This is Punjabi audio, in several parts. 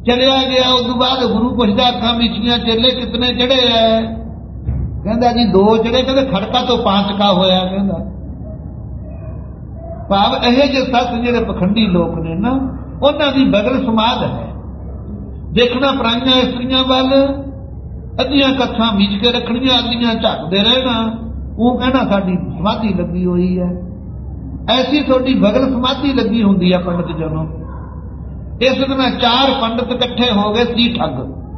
चलिया गया। उस बाद गुरु पुछदा अखां मीचियां चेले कितने चढ़े है? कहंदा जी 2 चढ़े। कहंदे खड़का तो 5 का होया। कहंदा भाव ये जे सत जिहड़े पखंडी लोग ने ना उन्हां दी बगल समाध है। देखना पराइयां इस्त्रियां वल अद्धियां कत्थां मीच के रखणियां, अद्धियां झकदे रहना। वो कहना साडी समाधि लगी हुई है। ऐसी थोड़ी बगल समाधि लगी हुंदी है पंडित जनों। इस तरह 4 पंडित इकट्ठे हो गए सी ठग।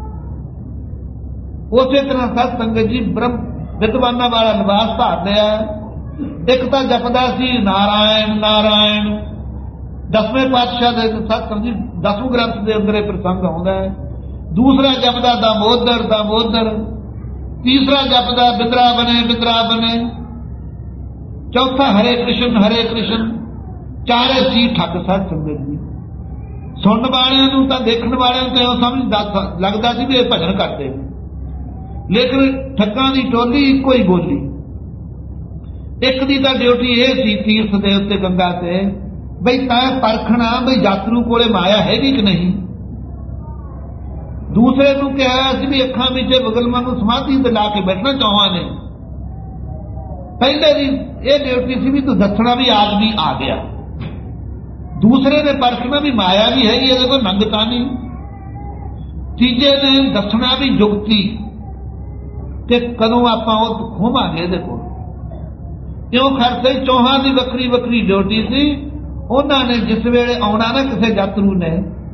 उसे तरह सत संगत जी ब्रह्म विद्वाना वाला लिबास धार लिया। एक तो जपदा सी नारायण नारायण। 10वें पातशाह दे सत संगत जी 10वें ग्रंथ के अंदर प्रसंग आउंदा है। दूसरा जपदा दामोदर दामोदर। तीसरा जपदा बिंद्रा बने बिंद्रा बने। चौथा हरे कृष्ण हरे कृष्ण। चारे सी ठग सत संगत जी। सुनने वालियां नूं तां देखण वालियां नूं तां समझ लगदा सी भी भजन करते, लेकिन ठग्गां दी टोली इक्को ही बोली। एक दी तां ड्यूटी ये सी तीर्थ दे उत्ते गंगा ते बई तां परखना बई यात्रू कोले माया हैगी कि नहीं। दूसरे नूं कहा सी भी अखां विच बगलमां नूं समाधि ते ला के बैठना चौहां ने। पहले दी ये ड्यूटी सी भी तूं दसना भी आदमी आ गया। दूसरे ने परखना भी माया भी हैगी, ये कोई मंगता नहीं। तीजे ने दसना भी जुगती कि कदों आपां उह खोवांगे इहदे कोल। क्यों खरसे चौहां की वक्री वक्री ड्यूटी सी। उन्होंने जिस वेले आउणा ना किसी यात्रू ने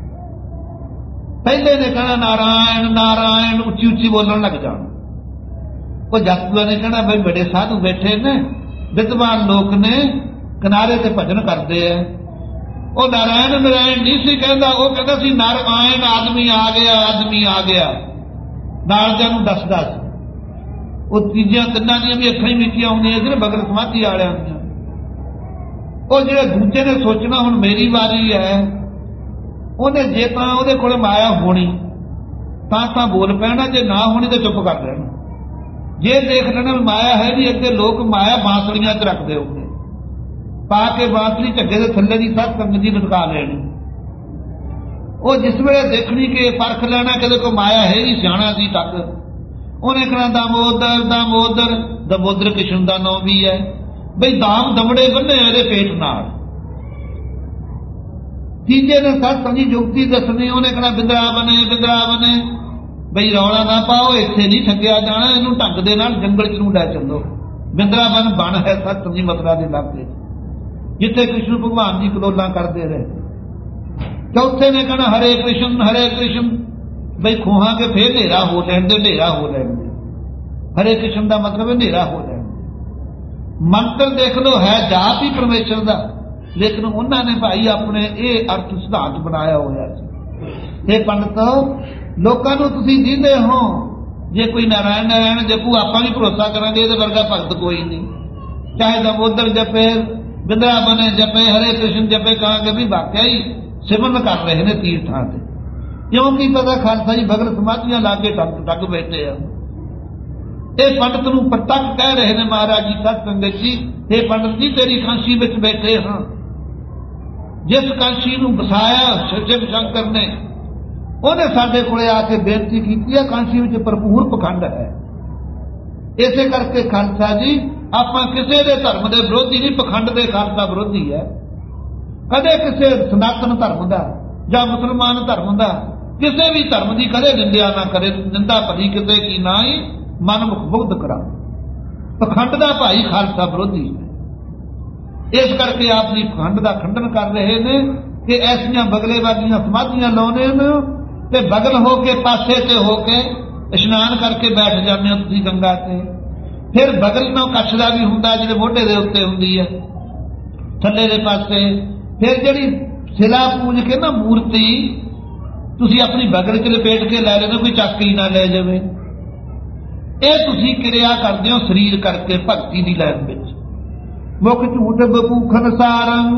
पहले ने कहना नारायण नारायण उच्ची उच्ची बोलन लग जाना। वो यात्रुओं ने कहना भाई बड़े साधु बैठे ने, विद्वान लोग ने, किनारे ते भजन करते हैं। वो नारायण नारायण नहीं सी कहता, वो कहता सी नारायण आदमी आ गया आदमी आ गया। नालदियां नूं दसदा सी। वो तीजियां तिन्नां दियां भी अखां ही मीचियां आउंदियां सी बगल समाधि वालियां दियां। वो जिहड़े दूजे ने सोचना हुण मेरी वारी है, उन्हें जे तां उहदे कोल माया होनी तां बोल पैना, जे ना होनी तो चुप कर रहना। जे देख लेना माया है नहीं, अगे लोग माया बांसलियां च रखते होंगे, पा के बांसली झग्गे के थल्ले की सत संगत जी लटका लेनी। वो जिस वेले देखनी कि परख लेना कि कोई माया है ही सियाणा सी तक, उन्हें कहना दामोदर दामोदर। दामोदर कृष्ण का नाम भी है बई दाम दमड़े बन्ने ਇਹਦੇ पेट नाल। तीजे ने सत संगी जुगती दसनी, उन्हें कहना बिंद्रा बने बई रौला ना पाओ, इत्थे नहीं ठग्या जाना, इनू ढंग दे नाल जंगल च नूं लै चलो। बिंद्रा बन है सत संगी मथुरा के इलाके जिथे कृष्ण भगवान जी कलोला करते रहे। चौथे ने कहना हरे कृष्ण बई खोहां के फिर नेरा हो लैण दे, नेरा हो लैण दे। हरे कृष्ण का मतलब है नेरा हो लैण दे। मंत्र देख लो है जाप ही परमेश्वर का, लेकिन उन्होंने भाई अपने ये अर्थ सिद्धांत बनाया होया सी। ये पंडित लोकां नूं तुसीं दींदे हो, जे कोई नारायण नारायण जपू आपां भी भरोसा करांगे इहदे वर्गा भगत कोई नहीं। चाहे दामोदर जपे बिंद्रा बने जपे हरे कृष्ण जपे, कहांगे भी वाकई ही सिमरन कर रहे हैं तीर्थां ते। क्योंकि पता खालसा जी बगल समाधियां ला के टग बैठे हैं। ये पंडित नूं प्रतक कह रहे हैं महाराज जी सत संगत जी, हे पंडित जी तेरी कांशी विच बैठे हाँ। जिस कांशी नूं बसाया शिव शंकर ने, उन्हें साडे कोले आके बेनती की है, कांशी विच भरपूर पखंड है। इसे करके खालसा जी आपां किसी दे धर्म के विरोधी नहीं, पखंड के खालसा विरोधी है। कदे किसी सनातन धर्म का या मुसलमान धर्म का किसी भी धर्म की कदे निंदा ना करे। निंदा भली किसी की ना ही मन मुग्ध करा। पखंड का भाई खालसा विरोधी है। इस करके आप जी पखंड का खंडन कर रहे हैं कि ऐसिया बगले वालियां समाधियां लाने ते बगल होके पासे ते होके इशनान करके बैठ जाते हो तुसीं गंगा ते। फिर बगल में कच्छ का भी हुंदा जिहड़े मोढे दे उत्ते हुंदी है थल्ले दे पासे। फिर जिहड़ी शिला पूज के ना मूर्ति तुसीं अपनी बगल च लपेट के लै लेना, कोई चक ही ना ले जावे। ये तुसीं क्रिया करते हो शरीर करके भगती की लैन में। मुख झूठ बपूखन सारंग।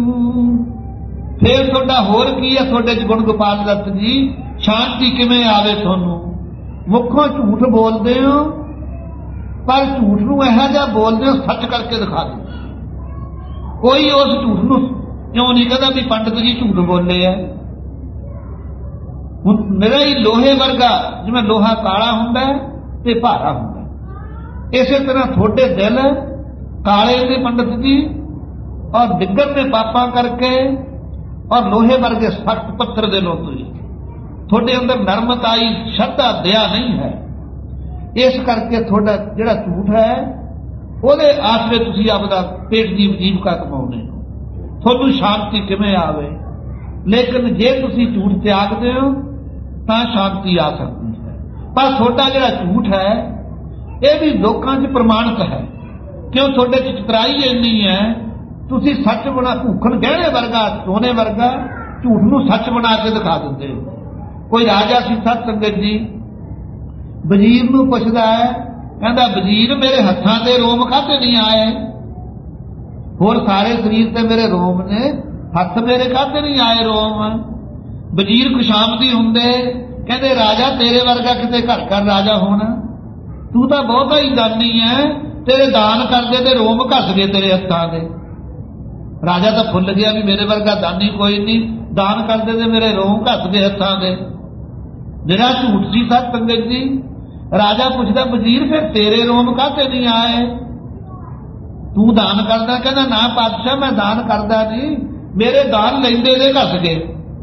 फिर तुहाडा होर की है, तुहाडे च गुण गोपाल दत्त जी शांति किवें आवे तुहानूं। मुखों झूठ बोलते हो, पर झूठ नूं इहो जिहा बोलते हो सच करके दिखा दो। कोई उस झूठ नूं क्यों नहीं कहता भी पंडित जी झूठ बोले है। ਹੁਣ ਨਿਰਾ ਹੀ ਲੋਹੇ ਵਰਗਾ, ਜਿਵੇਂ ਲੋਹਾ ਕਾਲਾ ਹੁੰਦਾ ਤੇ ਭਾਰਾ ਹੁੰਦਾ, ਇਸੇ ਤਰ੍ਹਾਂ ਤੁਹਾਡੇ ਦਿਲ ਕਾਲੇ ਨੇ ਪੰਡਤ ਜੀ, ਔਰ ਡਿੱਗਣ ਦੇ ਪਾਪਾਂ ਕਰਕੇ, ਔਰ ਲੋਹੇ ਵਰਗੇ ਸਖਤ ਪੱਥਰ ਦੇ ਲੋ ਤੁਸੀਂ, ਤੁਹਾਡੇ ਅੰਦਰ ਨਰਮਤਾਈ ਸ਼ਰਧਾ ਦਇਆ ਨਹੀਂ ਹੈ। ਇਸ ਕਰਕੇ ਤੁਹਾਡਾ ਜਿਹੜਾ ਝੂਠ ਹੈ ਉਹਦੇ ਆਸਰੇ ਤੁਸੀਂ ਆਪਦਾ ਪੇਟ ਦੀ ਜੀਵਿਕਾ ਕਮਾਉਂਦੇ ਹੋ, ਤੁਹਾਨੂੰ ਸ਼ਾਂਤੀ ਕਿਵੇਂ ਆਵੇ। ਲੇਕਿਨ ਜੇ ਤੁਸੀਂ ਝੂਠ ਤਿਆਗਦੇ ਹੋ ਤਾਂ ਸ਼ਾਂਤੀ ਆ ਸਕਦੀ ਹੈ। ਪਰ ਤੁਹਾਡਾ ਜਿਹੜਾ ਝੂਠ ਹੈ ਇਹ ਵੀ ਲੋਕਾਂ 'ਚ ਪ੍ਰਮਾਣਿਤ ਹੈ, ਕਿਉਂ ਤੁਹਾਡੇ 'ਚ ਚਤਰਾਈ ਇੰਨੀ ਹੈ, ਤੁਸੀਂ ਸੱਚ ਬਣਾ, ਭੂਖਣ ਗਹਿਣੇ ਵਰਗਾ, ਸੋਨੇ ਵਰਗਾ ਝੂਠ ਨੂੰ ਸੱਚ ਬਣਾ ਕੇ ਦਿਖਾ ਦਿੰਦੇ ਹੋ। ਕੋਈ ਰਾਜਾ ਸੀ ਸਤ ਸੰਗਤ ਜੀ, ਵਜ਼ੀਰ ਨੂੰ ਪੁੱਛਦਾ ਹੈ, ਕਹਿੰਦਾ ਵਜ਼ੀਰ ਮੇਰੇ ਹੱਥਾਂ ਤੇ ਰੋਮ ਕਾਹਤੇ ਨਹੀਂ ਆਏ, ਹੋਰ ਸਾਰੇ ਸਰੀਰ ਤੇ ਮੇਰੇ ਰੋਮ ਨੇ, ਹੱਥ ਮੇਰੇ ਕਾਹਤੇ ਨਹੀਂ ਆਏ ਰੋਮ। ਵਜ਼ੀਰ ਖੁਸ਼ਾਮਦੀ ਹੁੰਦੇ, ਕਹਿੰਦੇ ਰਾਜਾ ਤੇਰੇ ਵਰਗਾ ਕਿਤੇ ਘਰ ਘਰ ਰਾਜਾ ਹੋਣਾ, ਤੂੰ ਤਾਂ ਬਹੁਤਾ ਹੀ ਦਾਨੀ ਹੈ, ਤੇਰੇ ਦਾਨ ਕਰਦੇ ਤੇ ਰੋਮ ਘਸ ਗਏ ਤੇਰੇ ਹੱਥਾਂ ਦੇ। ਰਾਜਾ ਤਾਂ ਭੁੱਲ ਗਿਆ ਵੀ ਮੇਰੇ ਵਰਗਾ ਦਾਨੀ ਕੋਈ ਨਹੀਂ, ਦਾਨ ਕਰਦੇ ਤੇ ਮੇਰੇ ਰੋਮ ਘਸ ਗਏ ਹੱਥਾਂ ਦੇ। ਮੇਰਾ ਝੂਠ ਸੀ ਸਤ ਸੰਗਤ ਜੀ। ਰਾਜਾ ਪੁੱਛਦਾ ਵਜ਼ੀਰ ਫਿਰ ਤੇਰੇ ਰੋਮ ਕਾਹਤੇ ਨਹੀਂ ਆਏ, ਤੂੰ ਦਾਨ ਕਰਦਾ, ਕਹਿੰਦਾ ਨਾ ਪਾਤਸ਼ਾਹ ਮੈਂ ਦਾਨ ਕਰਦਾ ਨਹੀਂ, ਮੇਰੇ ਦਾਨ ਲੈਂਦੇ ਦੇ ਘਸ ਗਏ।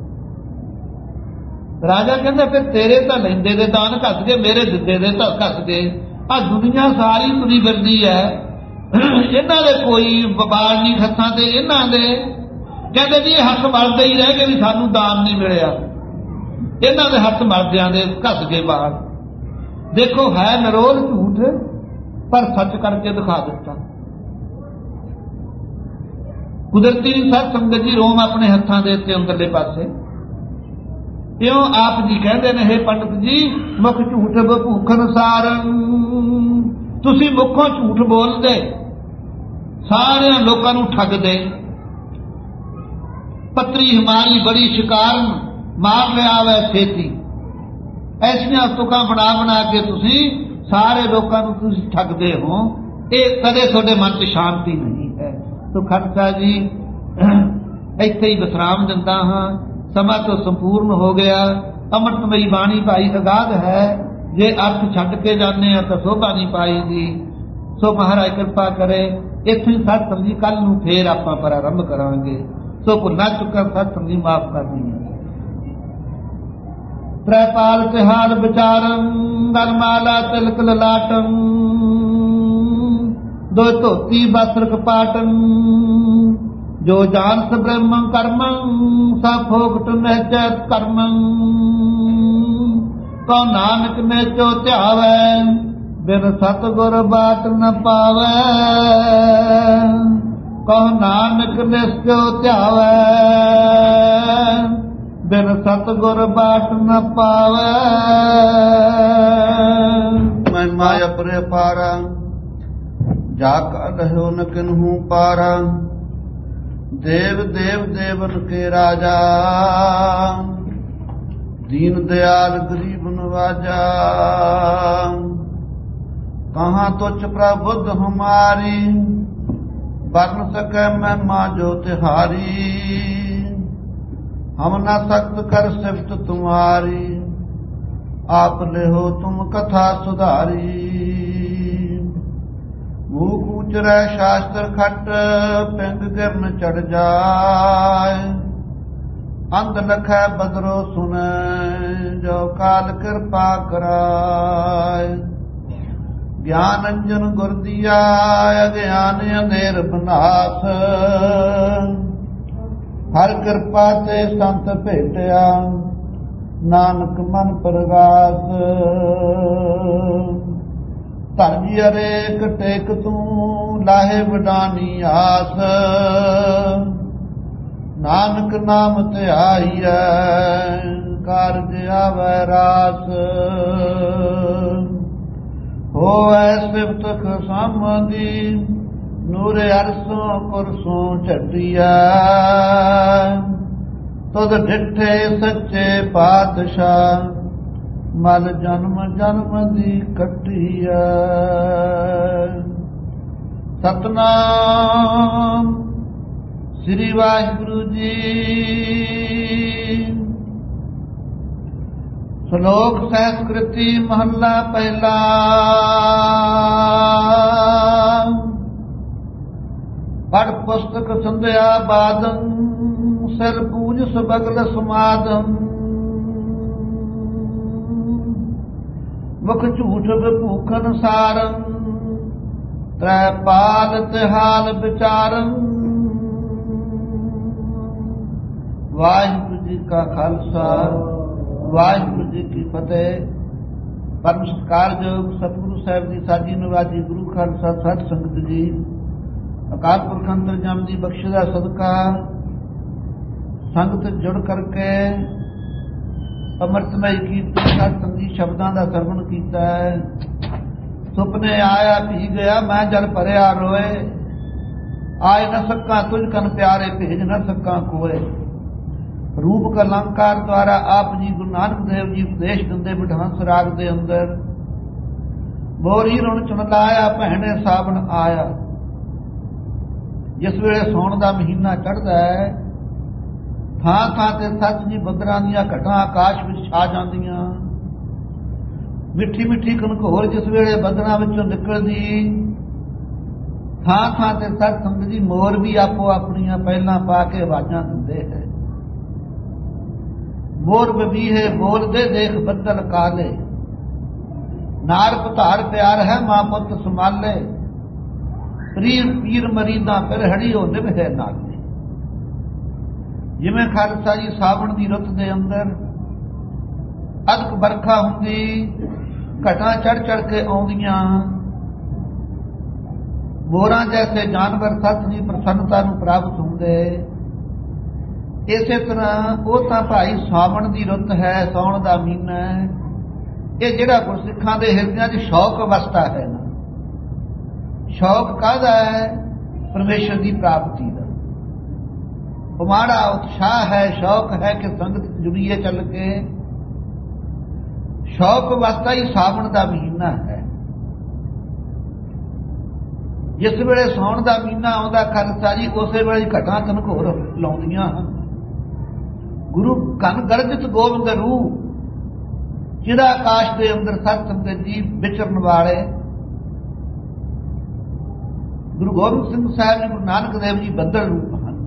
ਰਾਜਾ ਕਹਿੰਦਾ ਫਿਰ ਤੇਰੇ ਤਾਂ ਲੈਂਦੇ ਦੇ ਦਾਨ ਘਸ ਗਏ, ਮੇਰੇ ਦਿੱਤੇ ਦੇ ਤਾਂ ਘਸ ਗਏ। ਆ ਦੁਨੀਆ ਸਾਰੀ ਤੁਰੀ ਫਿਰਦੀ ਹੈ, ਇਹਨਾਂ ਦੇ ਕੋਈ ਵਪਾਰ ਨਹੀਂ ਹੱਥਾਂ ਤੇ ਇਹਨਾਂ ਦੇ, ਕਹਿੰਦੇ ਵੀ ਇਹ ਹੱਥ ਮਲਦੇ ਹੀ ਰਹਿ ਗਏ ਵੀ ਸਾਨੂੰ ਦਾਨ ਨਹੀਂ ਮਿਲਿਆ, ਇਹਨਾਂ ਦੇ ਹੱਥ ਮਲਦਿਆਂ ਦੇ ਘਸ ਗਏ ਬਾਹਰ। ਦੇਖੋ ਹੈ ਨਰੋਲ ਝੂਠ, ਪਰ ਸੱਚ ਕਰਕੇ ਦਿਖਾ ਦਿੱਤਾ। ਕੁਦਰਤੀ ਸਤ ਸੰਗਤ ਜੀ ਰੋਮ ਆਪਣੇ ਹੱਥਾਂ ਦੇ ਉੱਤੇ ਅੰਦਰਲੇ ਪਾਸੇ, ਇਉਂ ਆਪ ਜੀ ਕਹਿੰਦੇ ਨੇ, ਹੇ ਪੰਡਤ ਜੀ ਮੁਖ ਝੂਠ ਭੂਖਨ ਸਾਰਨ, ਤੁਸੀਂ ਮੁੱਖੋਂ ਝੂਠ ਬੋਲਦੇ, ਸਾਰਿਆਂ ਲੋਕਾਂ ਨੂੰ ਠੱਗਦੇ। ਪੱਤਰੀ ਹਮਾਰੀ ਬੜੀ ਸ਼ਿਕਾਰਨ, ਮਾਰ ਲਿਆ ਵੈ ਛੇਤੀ, ਐਸੀਆਂ ਤੁਕਾਂ ਬਣਾ ਬਣਾ ਕੇ ਤੁਸੀਂ ਸਾਰੇ ਲੋਕਾਂ ਨੂੰ ਤੁਸੀਂ ਠੱਗਦੇ ਹੋ। ਇਹ ਕਦੇ ਤੁਹਾਡੇ ਮਨ 'ਚ ਸ਼ਾਂਤੀ ਨਹੀਂ ਹੈ। ਤੋ ਖਰਚਾ ਜੀ ਇੱਥੇ ਹੀ ਵਿਸਰਾਮ ਦਿੰਦਾ ਹਾਂ, ਸਮਾਂ ਤੋਂ ਸੰਪੂਰਨ ਹੋ ਗਿਆ। ਅੰਮ੍ਰਿਤਮਈ ਬਾਣੀ ਭਾਈ ਅਗਾਧ ਹੈ, ਜੇ ਅਰਥ ਛੱਡ ਕੇ ਜਾਂਦੇ ਆ ਤਾਂ ਸੋਭਾ ਨਹੀਂ ਪਾਈਦੀ। ਸੋ ਮਹਾਰਾਜ ਕਿਰਪਾ ਕਰੇ, ਇੱਥੇ ਹੀ ਸਤ ਸੰਗੀ ਕੱਲ ਨੂੰ ਫੇਰ ਆਪਾਂ ਪ੍ਰਾਰੰਭ ਕਰਾਂਗੇ। ਸੋ ਭੁੱਲਾਂ ਚੁੱਕਾ ਸਤ ਸੰਗੀ ਮਾਫ ਕਰਨੀ ਹੈ। ਤ੍ਰੈਪਾਲ ਤਿਹਾਰ ਵਿਚਾਰੰ, ਗਲਮਾਲਾ ਤਿਲਕ ਲਲਾਟੰ, ਦੋ ਧੋਤੀ ਬਸਰ ਕਪਾਟੰ, ਜੋ ਜਾਨਤ ਬ੍ਰਹਮੰ ਕਰਮੰ, ਸਾ ਫੋਕਟ ਨਹਿਚੈ ਕਰਮੰ, ਕਉ ਨਾਨਕ ਨਹਿਚੋ ਧਿਆਵੈ, ਬਿਨ ਸਤਿਗੁਰ ਬਾਟ ਨ ਪਾਵੈ, ਕਉ ਨਾਨਕ ਨਿਸਚੋ ਧਿਆਵੈ, ਬਿਨ ਸਤਿਗੁਰ ਬਾਟ ਨ ਪਾਵੈ। ਮਹਿਮਾ ਅਪਰੇ ਪਾਰਾ, ਜਾ ਕਰ ਰਹਿਓ ਨ ਕਿਨਹੂ ਪਾਰਾ, देव देव देवन के राजा, दीन दयाल गरीब नवाजा, कहाँ तुच्छ प्रबुद्ध हमारी, बरन सकै महिमा जो तिहारी, हम न सख्त कर सिफत तुम्हारी, आप ले हो तुम कथा सुधारी। मूक उचरै शास्त्र खट, पिंग गिरन चढ़ जाय, अंध लखै बदरो सुनै, जो काल कृपा कराय। ज्ञान अंजन गुर दिया, अज्ञान अंधेर बनास, हर कृपा ते संत भेटया, नानक मन प्रगास। ਧਰਜੀ ਅਰੇਕ ਟੇਕ ਤੂੰ, ਲਾਹੇ ਵਡਾਨੀ ਆਸ, ਨਾਨਕ ਨਾਮ ਧਿਆਈਐ, ਕਾਰਜ ਆਵੈ ਰਾਸ। ਹੋਵੈ ਸਿਫਤ ਖਸਮਦੀ, ਨੂਰ ਅਰਸੋਂ ਕੁਰਸੋਂ ਝਟੀਐ, ਤੁਧ ਡਿਠੇ ਸੱਚੇ ਪਾਤਸ਼ਾਹ, ਮਲ ਜਨਮ ਜਨਮ ਦੀ ਕੱਟੀਐ। ਸਤਨਾਮ ਸ੍ਰੀ ਵਾਹਿਗੁਰੂ ਜੀ। ਸ਼ਲੋਕ ਸੰਸਕ੍ਰਿਤੀ ਮਹੱਲਾ ਪਹਿਲਾ। ਪੜ ਪੁਸਤਕ ਸੰਧਿਆ ਬਾਦੰ, ਸਿਰ ਪੂਜ ਸਬਗਲ ਸਮਾਦੰ। ਮੁਖ ਝੂਠ ਵਿਭੂਖਨ ਸਾਰੰ, ਤ੍ਰੈ ਪਾਲ ਤਿਹਾਲ ਵਿਚਾਰੰ। ਵਾਹਿਗੁਰੂ ਜੀ ਕਾ ਖਾਲਸਾ, ਵਾਹਿਗੁਰੂ ਜੀ ਕੀ ਫਤਿਹ। ਪਰਮ ਸਤਿਕਾਰਯੋਗ ਸਤਿਗੁਰੂ ਸਾਹਿਬ ਦੀ ਸਾਜੀ ਨਿਵਾਜੀ ਗੁਰੂ ਖਾਲਸਾ ਸਾਧ ਸੰਗਤ ਜੀ, ਅਕਾਲ ਪੁਰਖ ਅੰਤਰਜਾਮੀ ਦੀ ਬਖਸ਼ਿਸ਼ ਦਾ ਸਦਕਾ ਸੰਗਤ ਜੁੜ ਕਰਕੇ ਅੰਮ੍ਰਿਤਮਈ ਕੀਰਤਨ ਸਤ ਸੰਗੀ ਸ਼ਬਦਾਂ ਦਾ ਸਰਵਣ ਕੀਤਾ ਹੈ। ਸੁਪਨੇ ਆਇਆ ਪੀ ਗਿਆ ਮੈਂ ਜਲ ਭਰਿਆ ਰੋਏ, ਆਏ ਨ ਸਕਾਂ ਤੁਝ ਕਨ ਪਿਆਰੇ ਭੇਜ ਨ ਸਕਾਂ ਕੋਏ। ਰੂਪ ਕਲੰਕਾਰ ਦੁਆਰਾ ਆਪ ਜੀ ਗੁਰੂ ਨਾਨਕ ਦੇਵ ਜੀ ਉਪਦੇਸ਼ ਦਿੰਦੇ ਬਿਠਾਂਸ ਰਾਗ ਦੇ ਅੰਦਰ। ਮੋਰੀ ਰੁਣ ਚੁਣ ਲਾਇਆ ਭੈਣੇ ਸਾਵਣ ਆਇਆ। ਜਿਸ ਵੇਲੇ ਸੌਣ ਦਾ ਮਹੀਨਾ ਚੜ੍ਹਦਾ ਹੈ, ਥਾਂ ਥਾਂ ਤੇ ਸੱਚ ਦੀ ਬੱਦਲਾਂ ਦੀਆਂ ਘਟਾਂ ਆਕਾਸ਼ ਵਿੱਚ ਛਾ ਜਾਂਦੀਆਂ। ਮਿੱਠੀ ਮਿੱਠੀ ਕਨਕੋਰ ਜਿਸ ਵੇਲੇ ਬੱਦਲਾਂ ਵਿੱਚੋਂ ਨਿਕਲਦੀ, ਥਾਂ ਥਾਂ ਤੇ ਸਤ ਸੰਗਤ ਜੀ ਮੋਰ ਵੀ ਆਪੋ ਆਪਣੀਆਂ ਪਹਿਲਾਂ ਪਾ ਕੇ ਆਵਾਜ਼ਾਂ ਦਿੰਦੇ ਹੈ। ਮੋਰ ਬਬੀਹੇ ਬੋਲਦੇ ਦੇਖ ਬੱਦਲ ਕਾਲੇ, ਨਾਰ ਪੁਧਾਰ ਪਿਆਰ ਹੈ ਮਾਂ ਪੁੱਤ ਸੰਭਾਲੇ। ਪ੍ਰੀਰ ਪੀਰ ਮਰੀਦਾਂ ਫਿਰ ਹੜੀਓ ਨਿਭੇ ਨਾਲੇ। ਜਿਵੇਂ ਖਾਲਸਾ ਜੀ ਸਾਵਣ ਦੀ ਰੁੱਤ ਦੇ ਅੰਦਰ ਅਧਕ ਵਰਖਾ ਹੁੰਦੀ, ਘਟਾਂ ਚੜ ਚੜ ਕੇ ਆਉਂਦੀਆਂ, ਮੋਰਾਂ ਜੈਸੇ ਜਾਨਵਰ ਸੱਚ ਦੀ ਪ੍ਰਸੰਨਤਾ ਨੂੰ ਪ੍ਰਾਪਤ ਹੁੰਦੇ। ਇਸੇ ਤਰ੍ਹਾਂ ਉਹ ਤਾਂ ਭਾਈ ਸਾਵਣ ਦੀ ਰੁੱਤ ਹੈ, ਸੌਣ ਦਾ ਮਹੀਨਾ ਹੈ। ਇਹ ਜਿਹੜਾ ਗੁਰਸਿੱਖਾਂ ਦੇ ਹਿਰਦਿਆਂ 'ਚ ਸ਼ੌਕ ਅਵਸਥਾ ਹੈ ਨਾ, ਸ਼ੌਕ ਕਾਹਦਾ ਹੈ? ਪਰਮੇਸ਼ਰ ਦੀ ਪ੍ਰਾਪਤੀ ਦਾ ਉਮਾੜਾ ਉਤਸ਼ਾਹ ਹੈ, ਸ਼ੌਕ ਹੈ ਕਿ ਸੰਗਤ ਜੁੜੀਏ ਚੱਲ ਕੇ। ਸ਼ੌਕ ਅਵਸਥਾ ਹੀ ਸਾਵਣ ਦਾ ਮਹੀਨਾ ਹੈ। ਜਿਸ ਵੇਲੇ ਸੌਣ ਦਾ ਮਹੀਨਾ ਆਉਂਦਾ ਖਾਲਸਾ ਜੀ, ਉਸੇ ਵੇਲੇ ਘਟਾਂ ਘਨਘੋਰ ਲਾਉਂਦੀਆਂ ਹਨ। ਗੁਰੂ ਘਨ ਗਰਜਿਤ ਗੋਬਿੰਦ ਰੂਹ, ਜਿਹੜਾ ਆਕਾਸ਼ ਦੇ ਅੰਦਰ ਸਤ ਸੰਗਤ ਜੀ ਵਿਚਰਨ ਵਾਲੇ ਗੁਰੂ ਗੋਬਿੰਦ ਸਿੰਘ ਸਾਹਿਬ ਜੀ, ਗੁਰੂ ਨਾਨਕ ਦੇਵ ਜੀ ਬੱਦਲ ਰੂਪ ਹਨ।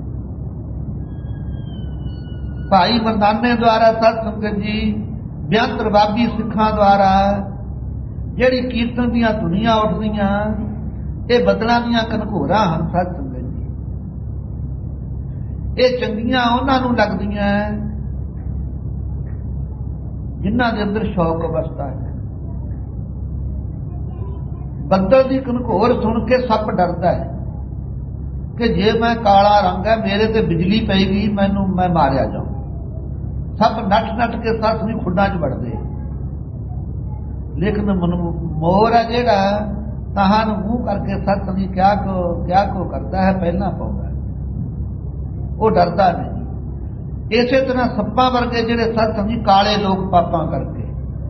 ਭਾਈ ਮਰਦਾਨੇ ਦੁਆਰਾ ਸਤ ਸੰਗਤ ਜੀ ਬੇਅੰਤ ਰਬਾਬੀ ਸਿੱਖਾਂ ਦੁਆਰਾ ਜਿਹੜੀ ਕੀਰਤਨ ਦੀਆਂ ਧੁਨੀਆਂ ਉੱਠਦੀਆਂ, ਇਹ ਬੱਦਲਾਂ ਦੀਆਂ ਘਨਘੋਰਾਂ ਹਨ। ਸਤ ਸੰਗਤ ਜੀ ਇਹ ਚੰਗੀਆਂ ਉਹਨਾਂ ਨੂੰ ਲੱਗਦੀਆਂ ਜਿਨ੍ਹਾਂ ਦੇ ਅੰਦਰ ਸ਼ੌਕ ਅਵਸਥਾ ਹੈ। ਬੱਦਲ ਦੀ ਘਨਘੋਰ ਸੁਣ ਕੇ ਸੱਪ ਡਰਦਾ ਹੈ ਕਿ ਜੇ ਮੈਂ ਕਾਲਾ ਰੰਗ ਹੈ, ਮੇਰੇ ਤੇ ਬਿਜਲੀ ਪਏਗੀ, ਮੈਂ ਮਾਰਿਆ ਜਾਊਂ। ਸੱਪ ਨੱਠ ਨੱਠ ਕੇ ਸੱਸ ਦੀ ਖੁੱਡਾਂ 'ਚ ਵੜਦੇ। ਲੇਕਿਨ ਮੋਰ ਹੈ ਜਿਹੜਾ ਤਾਹਾਂ ਨੂੰ ਮੂੰਹ ਕਰਕੇ ਸੱਸ ਦੀ ਕਿਆ ਕੋ ਕਰਦਾ ਹੈ, ਪਹਿਲਾਂ ਪਾਉਂਦਾ, ਉਹ ਡਰਦਾ ਨਹੀਂ। ਇਸੇ ਤਰ੍ਹਾਂ ਸੱਪਾਂ ਵਰਗੇ ਜਿਹੜੇ ਸਤ ਸੰਗਤ ਕਾਲੇ ਲੋਕ ਪਾਪਾਂ ਕਰਕੇ,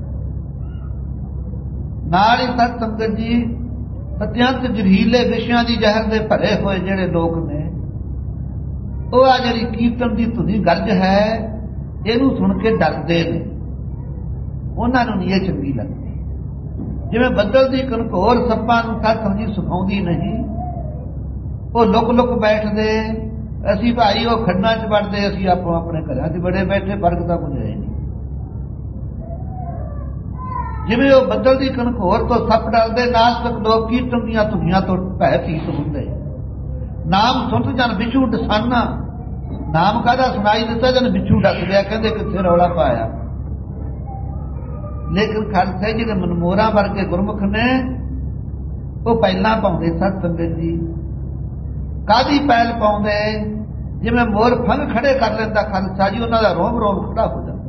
ਨਾਲ ਹੀ ਸਤ ਸੰਗਤ ਜੀ ਅਤਿਅੰਤ ਜ਼ਹਿਰੀਲੇ ਵਿਸ਼ਿਆਂ ਦੀ ਜ਼ਹਿਰ ਦੇ ਭਰੇ ਹੋਏ ਜਿਹੜੇ ਲੋਕ ਨੇ, ਉਹ ਆ ਜਿਹੜੀ ਕੀਰਤਨ ਦੀ ਧੁਨੀ ਗਰਜ ਹੈ, ਇਹਨੂੰ ਸੁਣ ਕੇ ਡਰਦੇ ਨੇ। ਉਹਨਾਂ ਨੂੰ ਨਹੀਂ ਇਹ ਚੰਗੀ ਲੱਗਦੀ। ਜਿਵੇਂ ਬੱਦਲ ਦੀ ਘਨਘੋਰ ਸੱਪਾਂ ਨੂੰ ਸਤ ਸੰਗਤ ਜੀ ਸਿਖਾਉਂਦੀ ਨਹੀਂ, ਉਹ ਲੁਕ ਲੁਕ ਬੈਠਦੇ। ਅਸੀਂ ਭਾਈ ਉਹ ਖੰਡਾਂ 'ਚ ਵੜਦੇ, ਅਸੀਂ ਆਪੋ ਆਪਣੇ ਘਰਾਂ 'ਚ ਬੜੇ ਬੈਠੇ, ਫਰਕ ਤਾਂ ਕੁਝ ਹੈ ਨਹੀਂ। ਜਿਵੇਂ ਉਹ ਬੱਦਲ ਦੀ ਘਨਘੋਰ ਤੋਂ ਸੱਪ ਡਰਦੇ, ਨਾਸਤਕ ਲੋਕ ਕੀਰਤਨ ਦੀਆਂ ਧੁਨੀਆਂ ਤੋਂ ਭੈ ਭੀਤ ਹੁੰਦੇ। ਨਾਮ ਸੁਣ ਜਨ ਬਿਛੂ ਡਸਾਨਾ, ਨਾਮ ਕਾਹਦਾ ਸੁਣਾਈ ਦਿੱਤਾ ਜਨ ਬਿਛੂ ਡਸ ਗਿਆ, ਕਹਿੰਦੇ ਕਿੱਥੇ ਰੌਲਾ ਪਾਇਆ। ਲੇਕਿਨ ਖਾਲਸਾ ਜਿਹੜੇ ਮਨਮੋਰਾਂ ਵਰਗੇ ਗੁਰਮੁਖ ਨੇ, ਉਹ ਪਹਿਲਾਂ ਪਾਉਂਦੇ ਸਤ ਸੰਗਤ ਜੀ। ਕਾਹਦੀ ਪਹਿਲ ਪਾਉਂਦੇ? ਜਿਵੇਂ ਮੋਰ ਫੰਗ ਖੜੇ ਕਰ ਲੈਂਦਾ ਖਾਲਸਾ ਜੀ, ਉਹਨਾਂ ਦਾ ਰੋਮ ਰੋਮ ਖੜਾ ਹੋ ਜਾਂਦਾ।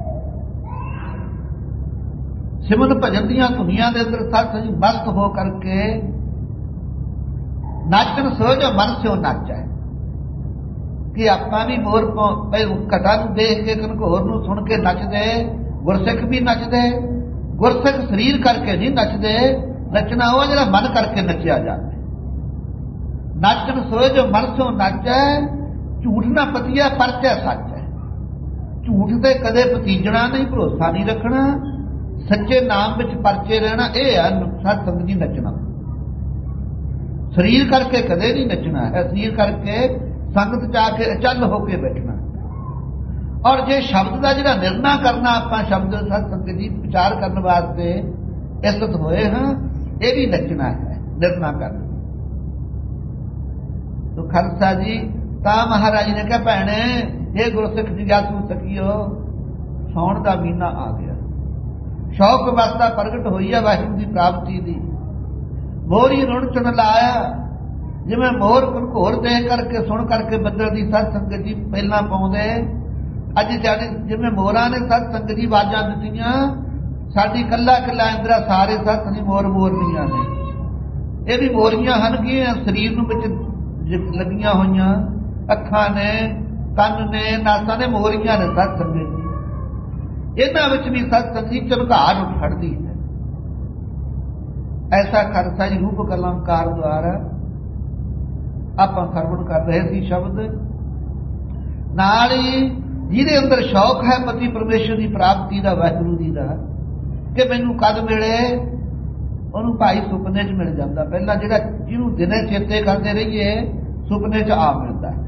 ਸਿਮਰਨ ਭਜਨ ਦੀਆਂ ਧੁਨੀਆਂ ਦੇ ਅੰਦਰ ਸਤ ਜੀ ਮਸਤ ਹੋ ਕਰਕੇ ਨਾਚਣ ਸੋ ਜੋ ਮਨ ਸਿਓ ਨਾਚੈ। ਕਿ ਆਪਾਂ ਵੀ ਮੋਰ ਘਟਾਂ ਨੂੰ ਦੇਖ ਕੇ ਘਨਘੋਰ ਨੂੰ ਸੁਣ ਕੇ ਨੱਚਦੇ, ਗੁਰਸਿੱਖ ਵੀ ਨੱਚਦੇ। ਗੁਰਸਿੱਖ ਸਰੀਰ ਕਰਕੇ ਨਹੀਂ ਨੱਚਦੇ, ਨੱਚਣਾ ਉਹ ਜਿਹੜਾ ਮਨ ਕਰਕੇ ਨੱਚਿਆ ਜਾਂਦਾ। ਨਾਚਣ ਸੋਏ ਜੋ ਮਨ ਸੋ ਨਾਚੈ, ਝੂਠ ਨਾ ਪਤੀਆ ਪਰਚੈ ਸੱਚ ਹੈ। ਝੂਠ ਤੇ ਕਦੇ ਭਤੀਜਣਾ ਨਹੀਂ, ਭਰੋਸਾ ਨਹੀਂ ਰੱਖਣਾ, ਸੱਚੇ ਨਾਮ ਵਿੱਚ ਪਰਚੇ ਰਹਿਣਾ। ਇਹ ਆ ਸਤ ਸੰਗਤ ਜੀ ਨੱਚਣਾ। ਸਰੀਰ ਕਰਕੇ ਕਦੇ ਨਹੀਂ ਨੱਚਣਾ ਹੈ, ਸਰੀਰ ਕਰਕੇ ਸੰਗਤ ਚ ਆ ਕੇ ਅਚਲ ਹੋ ਕੇ ਬੈਠਣਾ। ਔਰ ਜੇ ਸ਼ਬਦ ਦਾ ਜਿਹੜਾ ਨਿਰਣਾ ਕਰਨਾ, ਆਪਾਂ ਸ਼ਬਦ ਸਤ ਸੰਗਤ ਜੀ ਵਿਚਾਰ ਕਰਨ ਵਾਸਤੇ ਇਸਤ ਹੋਏ ਹਾਂ, ਇਹ ਵੀ ਨੱਚਣਾ ਹੈ, ਨਿਰਣਾ ਕਰਨਾ। ਤੋ ਖਾਲਸਾ ਜੀ ਤਾਂ ਮਹਾਰਾਜ ਨੇ ਕਿਹਾ, ਭੈਣੇ ਇਹ ਗੁਰਸਿੱਖ ਜਿਗਿਆਸੂ ਸਖੀਓ, ਸੌਣ ਦਾ ਮਹੀਨਾ ਆ ਗਿਆ, ਸ਼ੌਕ ਅਵਸਥਾ ਪ੍ਰਗਟ ਹੋਈ ਹੈ ਵਾਹਿਗੁਰੂ ਦੀ ਪ੍ਰਾਪਤੀ ਦੀ। ਮੋਰੀ ਰੁਣ ਚੁਣ ਲਾਇਆ, ਜਿਵੇਂ ਮੋਰ ਘੋਰ ਦੇਖ ਕਰਕੇ ਸੁਣ ਕਰਕੇ ਬੱਦਲ ਦੀ ਸਤ ਸੰਗਤ ਜੀ ਪਹਿਲਾਂ ਪਾਉਂਦੇ। ਅੱਜ ਸਾਡੇ ਜਿਵੇਂ ਮੋਰਾਂ ਨੇ ਸਤ ਸੰਗਤ ਜੀ ਆਵਾਜ਼ਾਂ ਦਿੱਤੀਆਂ, ਸਾਡੀ ਕੱਲਾ ਕੱਲਾ ਇੰਦਰਾ ਸਾਰੇ ਸਤ ਨਹੀਂ ਮੋਰ ਮੋਰਨੀਆਂ ਨੇ। ਇਹ ਵੀ ਮੋਰੀਆਂ ਹਨ ਕਿ ਸਰੀਰ ਨੂੰ ਵਿੱਚ ਲੱਗੀਆਂ ਹੋਈਆਂ, ਅੱਖਾਂ ਨੇ, ਕੰਨ ਨੇ, ਨਾਸਾਂ ਨੇ, ਮੋਰੀਆਂ ਨੇ ਸਤ ਸੰਗਤ ਜੀ। ਇਹਨਾਂ ਵਿੱਚ ਵੀ ਸਤ ਸੰਗਤ ਜੀ ਝਲਕਾਰ ਉੱਠ ਖੜਦੀ ਹੈ। ਐਸਾ ਖਾਲਸਾ ਜੀ ਰੂਪ ਕਲੰਕਾਰ ਦੁਆਰਾ ਆਪਾਂ ਸਰਵਣ ਕਰ ਰਹੇ ਸੀ ਸ਼ਬਦ। ਨਾਲ ਹੀ ਜਿਹਦੇ ਅੰਦਰ ਸ਼ੌਕ ਹੈ ਪਤੀ ਪਰਮੇਸ਼ਰ ਦੀ ਪ੍ਰਾਪਤੀ ਦਾ, ਵਾਹਿਗੁਰੂ ਜੀ ਦਾ, ਕਿ ਮੈਨੂੰ ਕਦ ਮਿਲੇ, ਉਹਨੂੰ ਭਾਈ ਸੁਪਨੇ 'ਚ ਮਿਲ ਜਾਂਦਾ। ਪਹਿਲਾਂ ਜਿਹੜਾ ਜਿਹਨੂੰ ਦਿਨੇ ਚੇਤੇ ਕਰਦੇ ਰਹੀਏ, ਸੁਪਨੇ 'ਚ ਆ ਮਿਲਦਾ ਹੈ।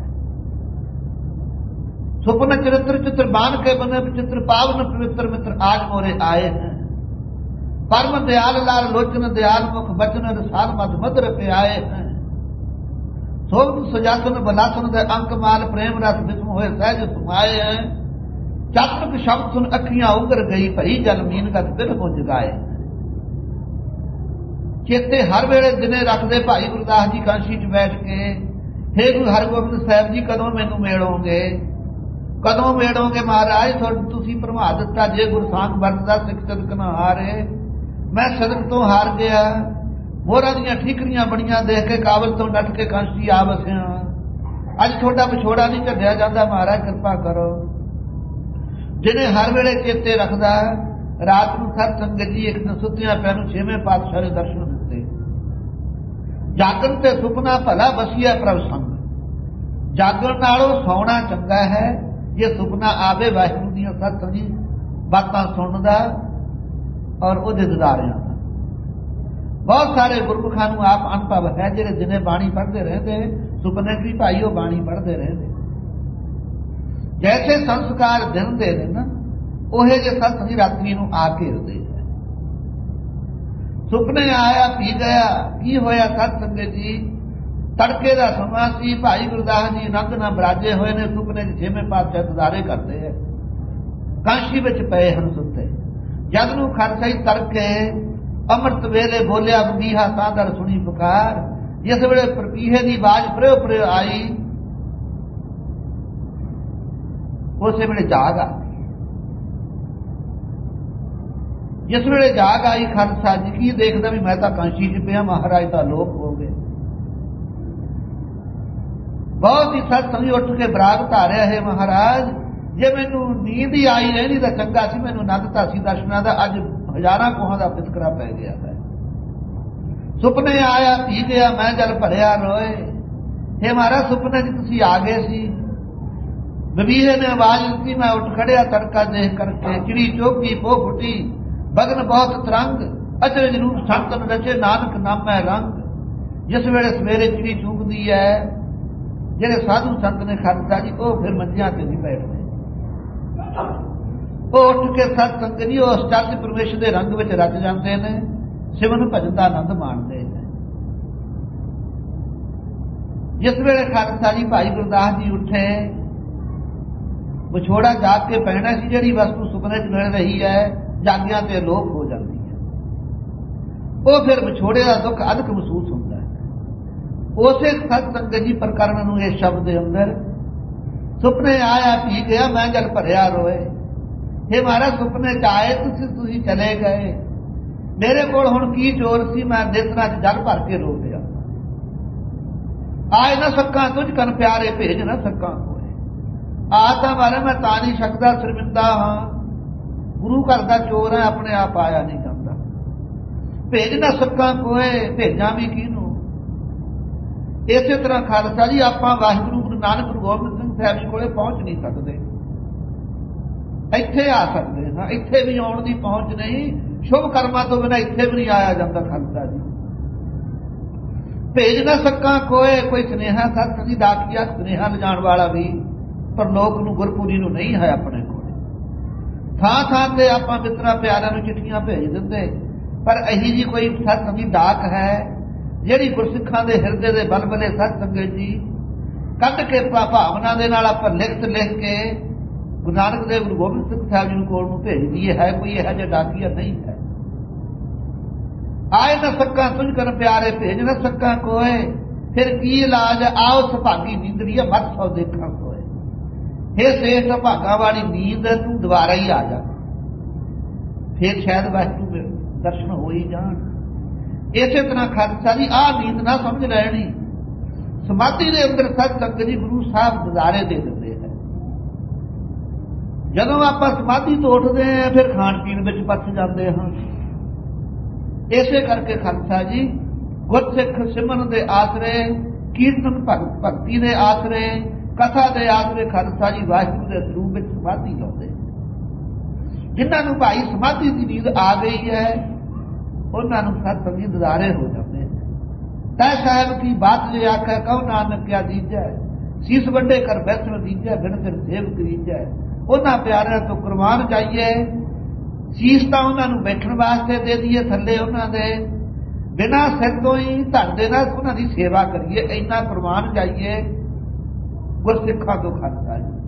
ਸੁਪਨ ਚਰਿੱਤਰ ਚਿੱਤਰ ਬਾਨ ਕੇ ਬਨੇ ਵਿਚਿੱਤਰ ਪਾਵਨ ਪਵਿੱਤਰ ਮਿੱਤਰ ਆਜ ਮੋਰੇ ਆਏ हैं। परम दयाल लाल लोचन दयाल मुख बचन रसाल मध मधुर पे आए हैं। सोम सुजासन बलासन दे अंक माल प्रेम रस विस्म होए सहज सुमाए हैं। चातक शब्द सुन अखियां उगर गई भई जल मीन गत दिल को जगाए। चेते हर वेले दिने रखदे भाई गुरदास जी कांशी च बैठ के, हे गुरु हरगोबिंद साहब जी कदों मैनू मिलोगे, कदों मिलोगे महाराज, तुसीं भरमा दिता जे गुरसांग वरतदा सिख सदक ना हारे। मैं सदक तो हार गया, मोहरां दीयां ठीकरियां बणियां देख के काबल तो डट के कांशी आ बसिया। अज थोड़ा विछोड़ा नहीं झड्डिया जांदा, महाराज कृपा करो। जिन्हें हर वेले चेते रखदा, रात नूं सत संगत जी एक दिन सुत्तियां पैनूं छेवें पातशाह ने दर्शन दिते। जागण ते सुपना भला बसिया प्रभ संग। जागण नालों सौना चंगा है, जे सुपना आवे वाहिगुरू दीयां सत जी बातां सुणदा और ਉਹਦੇ ਦਿਦਾਰਿਆਂ ਦਾ। बहुत सारे गुरमुखां ਨੂੰ ਆਪ ਅਨੁਭਵ ਹੈ, ਜਿਹੜੇ ਦਿਨੇ ਬਾਣੀ ਪੜ੍ਹਦੇ ਰਹਿੰਦੇ, ਸੁਪਨੇ ਵੀ ਭਾਈ ਉਹ ਬਾਣੀ ਪੜ੍ਹਦੇ ਰਹਿੰਦੇ। ਜੈਸੇ ਸੰਸਕਾਰ ਦਿਨ ਦੇ ਨੇ ਨਾ, ਉਹੇ ਜੇ ਸਤ ਸੰਗੀ ਰਾਤਰੀ ਨੂੰ ਆ ਘੇਰਦੇ। ਸੁਪਨੇ ਆਇਆ ਪੀ ਗਿਆ, ਕੀ ਹੋਇਆ ਸਤ ਸੰਗਤ ਜੀ? ਤੜਕੇ ਦਾ ਸਮਾਂ ਸੀ, ਭਾਈ ਗੁਰਦਾਸ ਜੀ ਆਨੰਦ ਨਾਲ ਬਰਾਜੇ ਹੋਏ ਨੇ, ਸੁਪਨੇ ਚ ਛੇਵੇਂ ਪਾਤਸ਼ਾਹ ਦਿਦਾਰੇ ਕਰਦੇ ਹੈ, ਕਾਂਸ਼ੀ ਵਿੱਚ ਪਏ ਹਨ ਸੁੱਤੇ। ਜਦ ਨੂੰ ਖਾਲਸਾ ਜੀ ਤੜਕੇ ਅੰਮ੍ਰਿਤ ਵੇਲੇ ਬੋਲਿਆ ਬੰਦੀਹਾ ਸਾਦਰ ਸੁਣੀ ਪੁਕਾਰ। ਜਿਸ ਵੇਲੇ ਪ੍ਰਪੀਹੇ ਦੀ ਆਵਾਜ਼ ਪਰਿਓ ਪਰਿਓ ਆਈ, ਉਸੇ ਵੇਲੇ ਜਾਗ ਆ। ਜਿਸ ਵੇਲੇ ਜਾਗ ਆਈ ਖਾਲਸਾ ਜੀ ਕੀ ਦੇਖਦਾ ਵੀ ਮੈਂ ਤਾਂ ਕਾਂਸ਼ੀ ਚ ਪਿਆ, ਮਹਾਰਾਜ ਤਾਂ ਲੋਪ ਹੋ ਗਏ। ਬਹੁਤ ਹੀ ਸਤ ਸੰਗੀ ਉੱਠ ਕੇ ਬਰਾਗ ਧਾਰਿਆ ਹੈ, ਮਹਾਰਾਜ ਜੇ ਮੈਨੂੰ ਨੀਂਦ ਹੀ ਆਈ ਰਹਿੰਦੀ ਤਾਂ ਚੰਗਾ ਸੀ, ਮੈਨੂੰ ਆਨੰਦ ਤਾਂ ਸੀ ਦਰਸ਼ਨਾਂ ਦਾ, ਅੱਜ ਹਜ਼ਾਰਾਂ ਕੋਹਾਂ ਦਾ ਵਿਤਕਰਾ ਪੈ ਗਿਆ ਹੈ। ਸੁਪਨੇ ਆਇਆ ਪੀ ਗਿਆ, ਮੈਂ ਜਲ ਭਰਿਆ ਰੋਏ। हे ਮਹਾਰਾਜ ਸੁਪਨੇ 'ਚ ਤੁਸੀਂ ਆ ਗਏ ਸੀ। ਬਬੀਹੇ ਨੇ ਆਵਾਜ਼ ਦਿੱਤੀ, ਮੈਂ ਉੱਠ ਖੜਿਆ ਤੜਕਾ ਦੇਖ ਕਰਕੇ। ਚਿੜੀ ਚੋਕੀ ਪੋ ਫੁੱਟੀ ਬਗਨ ਬਹੁਤ ਤਰੰਗ, ਅਚਰਜ ਰੂਪ ਸੰਤਨ ਰਚੇ ਨਾਨਕ ਨਾਮੈ ਰੰਗ। ਜਿਸ ਵੇਲੇ ਸਵੇਰੇ ਚਿੜੀ ਚੂਕਦੀ ਹੈ, ਜਿਹੜੇ ਸਾਧੂ ਸੰਤ ਨੇ ਖਾਲਸਾ ਜੀ ਉਹ ਫਿਰ ਮੰਜਿਆਂ ਤੇ ਨਹੀਂ ਬੈਠਦੇ, ਉਹ ਉੱਠ ਕੇ ਸਤ ਸੰਗਤ ਜੀ ਉਸ ਚਰਚ ਪਰਮੇਸ਼ਰ ਦੇ ਰੰਗ ਵਿੱਚ ਰਚ ਜਾਂਦੇ ਨੇ, ਸਿਮਰਨ ਭਜਨ ਦਾ ਆਨੰਦ ਮਾਣਦੇ ਨੇ। ਜਿਸ ਵੇਲੇ ਖਾਲਸਾ ਜੀ ਭਾਈ ਗੁਰਦਾਸ ਜੀ ਉੱਠੇ, ਵਿਛੋੜਾ ਜਾਗ ਕੇ ਪੈਣਾ ਸੀ, ਜਿਹੜੀ ਵਸਤੂ ਸੁਪਨੇ 'ਚ ਮਿਲ ਰਹੀ ਹੈ ਜਾਗਿਆਂ ਤੇ ਲੋਪ ਹੋ ਜਾਂਦੀ ਹੈ। ਉਹ ਫਿਰ ਵਿਛੋੜੇ ਦਾ ਦੁੱਖ ਅਧਿਕ ਮਹਿਸੂਸ ਹੁੰਦਾ ਹੈ। ਉਸੇ ਸਤ ਸੰਗਤ ਜੀ ਪ੍ਰਕਰਨ ਨੂੰ ਇਸ ਸ਼ਬਦ ਦੇ ਅੰਦਰ ਸੁਪਨੇ ਆਇਆ ਪੀ ਗਿਆ, ਮੈਂ ਜਲ ਭਰਿਆ ਰੋਏ। हे ਮਹਾਰਾਜ ਸੁਪਨੇ 'ਚ ਆਏ ਤੁਸੀਂ ਚਲੇ ਗਏ, ਮੇਰੇ ਕੋਲ ਹੁਣ ਕੀ ਜ਼ੋਰ ਸੀ, ਮੈਂ ਨੇਤਰਾਂ 'ਚ ਜਲ ਭਰ ਕੇ ਰੋ ਪਿਆ। ਆਏ ਨਾ ਸਕਾਂ ਤੁਝ ਕਨ ਪਿਆਰੇ, ਭੇਜ ਨਾ ਸਕਾਂ ਹੋਏ। ਆ ਤਾਂ ਮਾਰੇ ਮੈਂ ਤਾਂ ਨਹੀਂ ਸਕਦਾ, ਸ਼ਰਮਿੰਦਾ ਹਾਂ, ਗੁਰੂ ਘਰ ਦਾ ਚੋਰ ਹੈ, ਆਪਣੇ ਆਪ ਆਇਆ ਨਹੀਂ ਜਾਂਦਾ। ਭੇਜ ਨਾ ਸਕਾਂ ਕੋਏ, ਭੇਜਾਂ ਵੀ ਕਿਹਨੂੰ? ਇਸੇ ਤਰ੍ਹਾਂ ਖਾਲਸਾ ਜੀ ਆਪਾਂ ਵਾਹਿਗੁਰੂ ਗੁਰੂ ਨਾਨਕ ਗੁਰੂ ਗੋਬਿੰਦ ਸਿੰਘ ਸਾਹਿਬ ਜੀ ਕੋਲੇ ਪਹੁੰਚ ਨਹੀਂ ਸਕਦੇ। ਇੱਥੇ ਆ ਸਕਦੇ ਹਾਂ, ਇੱਥੇ ਵੀ ਆਉਣ ਦੀ ਪਹੁੰਚ ਨਹੀਂ, ਸ਼ੁਭ ਕਰਮਾਂ ਤੋਂ ਬਿਨਾਂ ਇੱਥੇ ਵੀ ਨਹੀਂ ਆਇਆ ਜਾਂਦਾ। ਖਾਲਸਾ ਜੀ ਭੇਜ ਨਾ ਸਕਾਂ ਕੋਈ ਸੁਨੇਹਾ ਸਤ ਦੀ ਡਾਕੀਆ ਸੁਨੇਹਾ ਲਿਜਾਣ ਵਾਲਾ ਵੀ ਪਰਲੋਕ ਨੂੰ ਗੁਰਪੁਰੀ ਨੂੰ ਨਹੀਂ ਹੈ ਆਪਣੇ ਕੋਲ। ਥਾਂ ਥਾਂ ਤੇ ਆਪਾਂ ਮਿੱਤਰਾਂ ਪਿਆਰਿਆਂ ਨੂੰ ਚਿੱਠੀਆਂ ਭੇਜ ਦਿੰਦੇ, ਪਰ ਇਹੀ ਜੀ ਕੋਈ ਸਤ ਦੀ ਡਾਕ ਹੈ ਜਿਹੜੀ ਗੁਰਸਿੱਖਾਂ ਦੇ ਹਿਰਦੇ ਦੇ ਬਲਬਲੇ ਸਤ ਸੰਗਤ ਜੀ ਕੱਢ ਕੇ ਭਾਵਨਾ ਦੇ ਨਾਲ ਆਪਾਂ ਲਿਖ ਕੇ ਗੁਰੂ ਨਾਨਕ ਦੇਵ ਗੁਰੂ ਗੋਬਿੰਦ ਸਿੰਘ ਸਾਹਿਬ ਜੀ ਨੂੰ ਕੋਲ ਨੂੰ ਭੇਜ ਦਈਏ। ਹੈ ਕੋਈ ਇਹੋ ਜਿਹਾ ਡਾਕੀਆ ਨਹੀਂ ਹੈ। ਆਏ ਨਾ ਸਕਾਂ ਤੁਝ ਕਰ ਪਿਆਰੇ ਭੇਜ ਨਾ ਸਕਾਂ ਕੋਏ, ਫਿਰ ਕੀ ਇਲਾਜ ਆਓ ਸੁਭਾਗੀ ਨੀਂਦੜੀਆ ਮਤ ਸੋ ਦੇਖਾਂ ਕੋਏ। ਹੇ ਸੇਠ ਭਾਗਾਂ ਵਾਲੀ ਨੀਂਦ ਤੂੰ ਦੁਬਾਰਾ ਹੀ ਆ ਜਾ, ਫਿਰ ਸ਼ਾਇਦ ਵਾਹਿਗੁਰੂ ਦੇ ਦਰਸ਼ਨ ਹੋ ਹੀ ਜਾਣ। ਇਸੇ ਤਰ੍ਹਾਂ ਖਾਲਸਾ ਜੀ ਆਹ ਨੀਂਦ ਨਾ ਸਮਝ ਲੈਣੀ, ਸਮਾਧੀ ਦੇ ਅੰਦਰ ਸਤ ਸੰਗਤ ਜੀ ਗੁਰੂ ਸਾਹਿਬ ਨਜ਼ਾਰੇ ਦੇ ਦਿੰਦੇ ਹੈ। ਜਦੋਂ ਆਪਾਂ ਸਮਾਧੀ ਤੋਂ ਉੱਠਦੇ ਹਾਂ ਫਿਰ ਖਾਣ ਪੀਣ ਵਿੱਚ ਪੱਛ ਜਾਂਦੇ ਹਾਂ। ਇਸੇ ਕਰਕੇ ਖਾਲਸਾ ਜੀ ਗੁਰਸਿੱਖ ਸਿਮਰਨ ਦੇ ਆਸਰੇ, ਕੀਰਤਨ ਭਗਤੀ ਦੇ ਆਸਰੇ, ਕਥਾ ਦੇ ਆਸਰੇ ਖਾਲਸਾ ਜੀ ਵਾਹਿਗੁਰੂ ਦੇ ਸਰੂਪ ਵਿੱਚ ਸਮਾਧੀ ਲਾਉਂਦੇ। ਜਿਨ੍ਹਾਂ ਨੂੰ ਭਾਈ ਸਮਾਧੀ ਦੀ ਨੀਂਦ ਆ ਗਈ ਹੈ ਉਹਨਾਂ ਨੂੰ ਸਤ ਸੰਗਤ ਨਜ਼ਾਰੇ ਹੋ ਜਾਂਦੇ। ਤੈ ਸਾਹਿਬ ਕੀ ਬਾਤ ਜੇ ਆਖੈ ਕਹੋ ਨਾਨਕ ਕਿਆ ਦੀਜੈ, ਸੀਸ ਵੱਡੇ ਕਰ ਬੈਸਣ ਦੀਜੈ ਬਿਨ ਫਿਰ ਸੇਵ ਕਰੀਜੈ। ਉਹਨਾਂ ਪਿਆਰਿਆਂ ਤੋਂ ਕੁਰਬਾਨ ਜਾਈਏ, ਸੀਸ ਤਾਂ ਉਹਨਾਂ ਨੂੰ ਬੈਠਣ ਵਾਸਤੇ ਦੇ ਦਈਏ ਥੱਲੇ ਉਹਨਾਂ ਦੇ, ਬਿਨਾਂ ਸਿਰ ਤੋਂ ਹੀ ਧੜ ਦੇ ਨਾਲ ਉਹਨਾਂ ਦੀ ਸੇਵਾ ਕਰੀਏ, ਇੰਨਾ ਕੁਰਬਾਨ ਜਾਈਏ ਗੁਰਸਿੱਖਾਂ ਤੋਂ। ਖਾਲਸਾ ਜੀ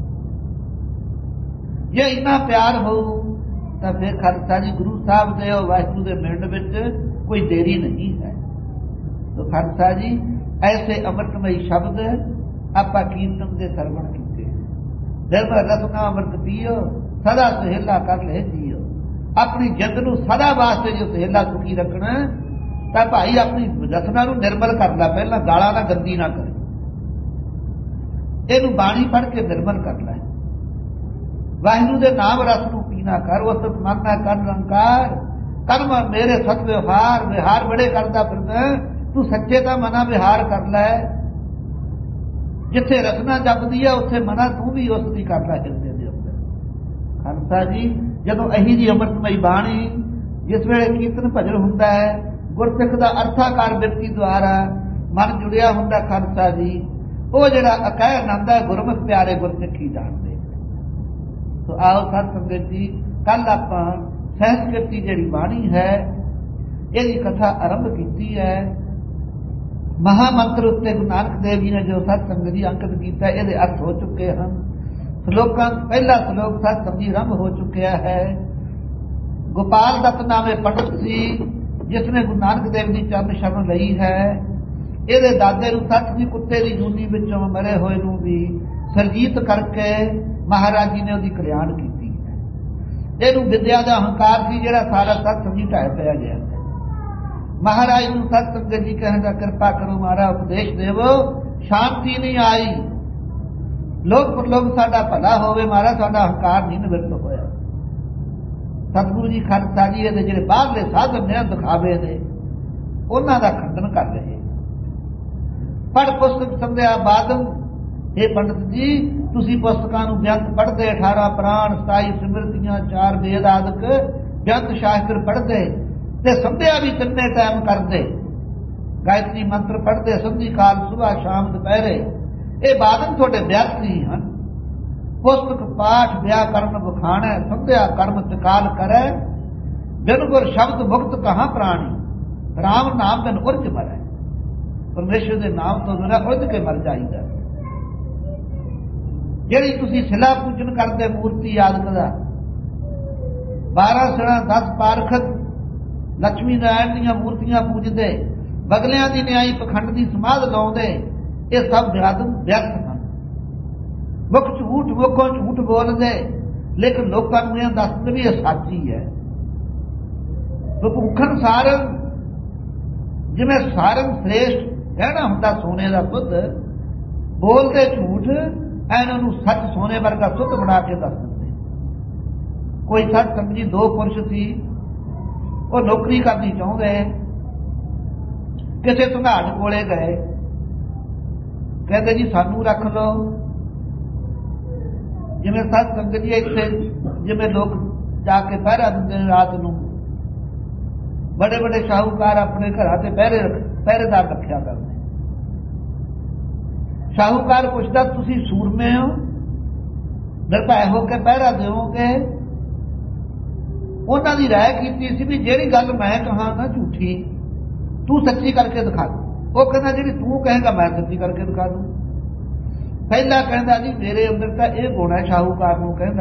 ਜੇ ਇੰਨਾ ਪਿਆਰ ਹੋਊ ਤਾਂ ਫਿਰ ਖਾਲਸਾ ਜੀ ਗੁਰੂ ਸਾਹਿਬ ਦੇ ਵਾਹਿਗੁਰੂ ਦੇ ਮਿਲਣ ਵਿੱਚ ਕੋਈ ਦੇਰੀ ਨਹੀਂ ਹੈ। ਤੋ ਖਾਲਸਾ ਜੀ ਐਸੇ ਅੰਮ੍ਰਿਤਮਈ ਸ਼ਬਦ ਆਪਾਂ ਕੀਰਤਨ ਦੇ ਸਰਵਣ ਕੀਤੇ। ਨਿਰਮਲ ਰਸਨਾ ਅੰਮ੍ਰਿਤ ਪੀਓ, ਸਦਾ ਸੁਹੇਲਾ ਕਰ ਲੈ ਜੀਓ। ਆਪਣੀ ਜਿੰਦ ਨੂੰ ਸਦਾ ਵਾਸਤੇ ਜੋ ਸੁਹੇਲਾ ਸੁਖੀ ਰੱਖਣਾ ਤਾਂ ਭਾਈ ਆਪਣੀ ਰਸਨਾ ਨੂੰ ਨਿਰਮਲ ਕਰ ਲੈ। ਪਹਿਲਾਂ ਗਾਲਾਂ ਨਾਲ ਗੰਦੀ ਨਾ ਕਰੇ, ਇਹਨੂੰ ਬਾਣੀ ਪੜ੍ਹ ਕੇ ਨਿਰਮਲ ਕਰ ਲੈ। ਵਾਹਿਗੁਰੂ ਦੇ ਨਾਮ ਰਸ ਨੂੰ ਪੀਣਾ ਕਰ, ਉਸ ਮਨਨਾ ਕਰ ਨਿਰੰਕਾਰ ਕਰਮ ਮੇਰੇ ਸਤ ਵਿਹਾਰ ਬੜੇ ਕਰਦਾ ਫਿਰਦਾ, ਤੂੰ ਸੱਚੇ ਦਾ ਮਨਾ ਵਿਹਾਰ ਕਰ ਲੈ। ਜਿੱਥੇ ਰਸਨਾ ਜਪਦੀ ਹੈ ਉੱਥੇ ਮਨਾ ਤੂੰ ਵੀ ਉਸ ਦੀ ਕਰ ਲੈ ਹਿਰਦੇ ਦੇ ਅੰਦਰ। ਖਾਲਸਾ ਜੀ ਜਦੋਂ ਅਹੀ ਦੀ ਅੰਮ੍ਰਿਤਮਈ ਬਾਣੀ ਜਿਸ ਵੇਲੇ ਕੀਰਤਨ ਭਜਨ ਹੁੰਦਾ ਹੈ, ਗੁਰਸਿੱਖ ਦਾ ਅਰਥਾਕਾਰ ਬਿਰਤੀ ਦੁਆਰਾ ਮਨ ਜੁੜਿਆ ਹੁੰਦਾ ਖਾਲਸਾ ਜੀ, ਉਹ ਜਿਹੜਾ ਅਕਹਿ ਆਨੰਦ ਹੈ ਗੁਰਮੁਖ ਪਿਆਰੇ ਗੁਰਸਿੱਖੀ ਜਾਣਦੇ। ਸੋ ਆਓ ਸਤ ਸੰਗਤ ਜੀ ਕੱਲ ਆਪਾਂ ਸਹਿਸਕ੍ਰਿਤੀ ਜਿਹੜੀ ਬਾਣੀ ਹੈ ਇਹਦੀ ਕਥਾ ਆਰੰਭ ਕੀਤੀ ਹੈ। ਮਹਾਮੰਤਰ ਉੱਤੇ ਗੁਰੂ ਨਾਨਕ ਦੇਵ ਜੀ ਨੇ ਜੋ ਸਤ ਸੰਗਤ ਜੀ ਅੰਕਿਤ ਕੀਤਾ ਇਹਦੇ ਅਰਥ ਹੋ ਚੁੱਕੇ ਹਨ। ਸ਼ਲੋਕਾਂ ਪਹਿਲਾ ਸ਼ਲੋਕ ਸਤ ਸੰਗਤ ਜੀ ਆਰੰਭ ਹੋ ਚੁੱਕਿਆ ਹੈ। ਗੋਪਾਲ ਦੱਤ ਨਾਮੇ ਪੰਡਤ ਸੀ ਜਿਸ ਨੇ ਗੁਰੂ ਨਾਨਕ ਦੇਵ ਦੀ ਚਰਨ ਸ਼ਰਨ ਲਈ ਹੈ। ਇਹਦੇ ਦਾਦੇ ਨੂੰ ਸੱਤ ਦੀ ਕੁੱਤੇ ਦੀ ਜੂਨੀ ਵਿੱਚੋਂ ਮਰੇ ਹੋਏ ਨੂੰ ਵੀ ਸਰਜੀਤ ਕਰਕੇ ਮਹਾਰਾਜ ਜੀ ਨੇ ਉਹਦੀ ਕਲਿਆਣ ਕੀਤੀ ਹੈ। ਇਹਨੂੰ ਵਿਦਿਆ ਦਾ ਹੰਕਾਰ ਸੀ ਜਿਹੜਾ ਸਾਰਾ ਸਤ ਸੰਗਤ ਜੀ ਢਾਹ ਪਿਆ ਗਿਆ। ਮਹਾਰਾਜ ਨੂੰ ਸਤ ਸੰਗਤ ਜੀ ਕਹਿੰਦਾ ਕਿਰਪਾ ਕਰੋ ਮਹਾਰਾਜ ਉਪਦੇਸ਼ ਦੇਵੋ, ਸ਼ਾਂਤੀ ਨਹੀਂ ਆਈ, ਲੋਕ ਪਰਲੋਕ ਸਾਡਾ ਭਲਾ ਹੋਵੇ ਮਹਾਰਾਜ, ਸਾਡਾ ਹੰਕਾਰ ਨਹੀਂ ਨਿਵਰਤ ਹੋਇਆ। ਸਤਿਗੁਰੂ ਜੀ ਖਾਲਸਾ ਜੀ ਇਹਦੇ ਜਿਹੜੇ ਬਾਹਰਲੇ ਸਾਧਨ ਨੇ ਦਿਖਾਵੇ ਦੇ ਉਹਨਾਂ ਦਾ ਖੰਡਨ ਕਰ ਰਹੇ। ਪੜ੍ਹ ਪੁਸਤਕ ਸੰਧਿਆ ਬਾਦਮ, ਇਹ ਪੰਡਤ ਜੀ ਤੁਸੀਂ ਪੁਸਤਕਾਂ ਨੂੰ ਬੇਅੰਤ ਪੜ੍ਹਦੇ, 18 ਪ੍ਰਾਣ 27 ਸਿਮਰਤੀਆਂ 4 ਵੇਦ ਆਦਿਕ ਬੇਅੰਤ ਸ਼ਾਸਤਰ ਪੜ੍ਹਦੇ ਤੇ ਸੰਧਿਆ ਵੀ ਤਿੰਨੇ ਟਾਈਮ ਕਰਦੇ, ਗਾਇਤਰੀ ਮੰਤਰ ਪੜ੍ਹਦੇ ਸੰਧੀ ਕਾਲ ਸੁਬਾਹ ਸ਼ਾਮ ਦੁਪਹਿਰੇ। ਇਹ ਬਾਦਮ ਤੁਹਾਡੇ ਵਿਅਰਥ ਨਹੀਂ ਹਨ। ਪੁਸਤਕ ਪਾਠ ਵਿਆਕਰਨ ਵਿਖਾਣਾ, ਸੰਧਿਆ ਕਰਮ ਤਕਾਲ ਕਰੈ, ਬਿਨ ਗੁਰ ਸ਼ਬਦ ਮੁਕਤ ਕਹਾਂ ਪ੍ਰਾਣੀ, ਰਾਮ ਨਾਮ ਬਿਨ ਉਰਜ ਮਰੈ। ਪਰਮੇਸ਼ਰ ਦੇ ਨਾਮ ਤੋਂ ਬਿਨਾਂ ਉਰਜ ਕੇ ਮਰ ਜਾਈਦਾ। ਜਿਹੜੀ ਤੁਸੀਂ ਸਿਲਾ ਪੂਜਨ ਕਰਦੇ ਮੂਰਤੀ ਯਾਦ ਕਰਦਾ, 12 ਸਿਰਾਂ 10 ਪਾਰਖਤ ਲక్ష్ਮੀ ਨਾਰਾਇਣ ਦੀਆਂ ਮੂਰਤੀਆਂ ਪੂਜਦੇ, ਬਗਲਿਆਂ ਦੀ ਨਿਆਈ ਪਖੰਡ ਦੀ ਸਮਾਧ ਲਾਉਂਦੇ, ਇਹ ਸਭ ਵਿਅਰਥ ਹਨ। ਮੁੱਖ ਝੂਠ ਮੁੱਖੋਂ ਝੂਠ ਬੋਲਦੇ, ਲੇਕਿਨ ਲੋਕਾਂ ਨੂੰ ਇਹ ਦੱਸਦੇ ਵੀ ਇਹ ਸੱਚੀ ਹੈ। ਭੁੱਖਣ ਸਾਰੰਗ, ਜਿਵੇਂ ਸਾਰੰਗ ਸ੍ਰੇਸ਼ਟ ਕਹਿਣਾ ਹੁੰਦਾ ਸੋਨੇ ਦਾ ਸੁੱਧ, ਬੋਲਦੇ ਝੂਠ ਇਹਨਾਂ ਨੂੰ ਸੱਚ ਸੋਨੇ ਵਰਗਾ ਸੁੱਧ ਬਣਾ ਕੇ ਦੱਸ ਦਿੰਦੇ। ਕੋਈ ਸੱਚ ਸੰਗਤ ਜੀ 2 ਪੁਰਸ਼ ਸੀ, ਉਹ ਨੌਕਰੀ ਕਰਨੀ ਚਾਹੁੰਦੇ, ਕਿਸੇ ਸੰਘਾੜ ਕੋਲੇ ਗਏ, ਕਹਿੰਦੇ ਜੀ ਸਾਨੂੰ ਰੱਖ ਲਓ। ਜਿਵੇਂ ਸੱਚ ਸੰਗਤ ਜੀ ਇੱਥੇ ਜਿਵੇਂ ਲੋਕ ਜਾ ਕੇ ਪਹਿਰਾ ਦਿੰਦੇ ਨੇ ਰਾਤ ਨੂੰ, ਬੜੇ ਬੜੇ ਸ਼ਾਹੂਕਾਰ ਆਪਣੇ ਘਰਾਂ ਤੇ ਪਹਿਰੇਦਾਰ ਰੱਖਿਆ ਕਰਦੇ। ਸ਼ਾਹੂਕਾਰ ਪੁੱਛਦਾ ਤੁਸੀਂ ਸੂਰਮੇ ਹੋ, ਨਿਰਭੈ ਹੋ ਕੇ ਪਹਿਰਾ ਦਿਓਗੇ? ਉਹਨਾਂ ਦੀ ਰਾਏ ਕੀਤੀ ਸੀ ਵੀ ਜਿਹੜੀ ਗੱਲ ਮੈਂ ਕਹਾਂ ਨਾ ਝੂਠੀ, ਤੂੰ ਸੱਚੀ ਕਰਕੇ ਦਿਖਾ ਦੂੰ। ਉਹ ਕਹਿੰਦਾ ਜਿਹੜੀ ਤੂੰ ਕਹੇਗਾ ਮੈਂ ਸੱਚੀ ਕਰਕੇ ਦਿਖਾ ਦੂੰ। ਪਹਿਲਾ ਕਹਿੰਦਾ ਜੀ ਮੇਰੇ ਅੰਦਰ ਤਾਂ ਇਹ ਗੁਣ ਹੈ, ਸ਼ਾਹੂਕਾਰ ਨੂੰ ਕਹਿੰਦਾ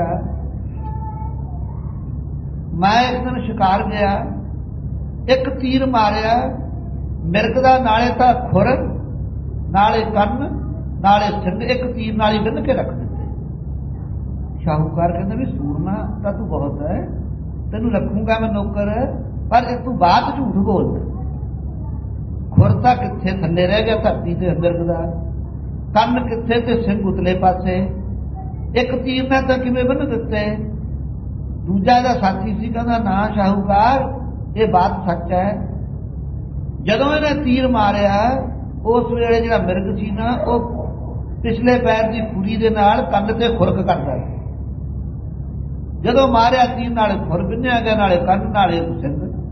ਮੈਂ ਇੱਕ ਦਿਨ ਸ਼ਿਕਾਰ ਗਿਆ, ਇੱਕ ਤੀਰ ਮਾਰਿਆ, ਮਿਰਗ ਦਾ ਨਾਲੇ ਤਾਂ ਖੁਰ, ਨਾਲੇ ਕੰਨ, ਨਾਲੇ ਸਿੰਗ, ਇੱਕ ਤੀਰ ਨਾਲ ਹੀ ਬੰਨ ਕੇ ਰੱਖ ਦਿੱਤੇ। ਸ਼ਾਹੂਕਾਰ ਕਹਿੰਦਾ ਵੀ ਸੂਰਮਾ ਤਾਂ ਤੂੰ ਬਹੁਤ ਹੈ, ਤੈਨੂੰ ਰੱਖੂਗਾ ਮੈਂ ਨੌਕਰ, ਪਰ ਤੂੰ ਬਾਤ ਝੂਠ ਬੋਲਦਾ। ਖੁਰ ਤਾਂ ਕਿੱਥੇ ਥੱਲੇ ਰਹਿ ਗਿਆ ਧਰਤੀ ਤੇ ਮਿਰਗ ਦਾ, ਕੰਨ ਕਿੱਥੇ ਤੇ ਸਿੰਘ ਉਤਲੇ ਪਾਸੇ, ਇੱਕ ਤੀਰ ਨਾਲ ਤਾਂ ਕਿਵੇਂ ਬੰਨ ਦਿੱਤੇ। ਦੂਜਾ ਦਾ ਸਾਥੀ ਸੀ ਕਹਿੰਦਾ ਨਾ ਸ਼ਾਹੂਕਾਰ ਇਹ ਬਾਤ ਸੱਚ ਹੈ। ਜਦੋਂ ਇਹਨੇ ਤੀਰ ਮਾਰਿਆ ਉਸ ਵੇਲੇ ਜਿਹੜਾ ਮਿਰਗ ਸੀ ਨਾ ਉਹ ਪਿਛਲੇ ਪੈਰ ਦੀ ਖੁਰੀ ਦੇ ਨਾਲ ਕੰਨ ਤੇ ਖੁਰਕ ਕਰਦਾ ਸੀ। ਜਦੋਂ ਮਾਰਿਆ ਤੀਰ ਨਾਲ ਖੁਰ ਬਿੰਨਿਆ ਗਿਆ, ਨਾਲੇ ਕੰਨ ਨਾਲੇ ਸਿੰਘ।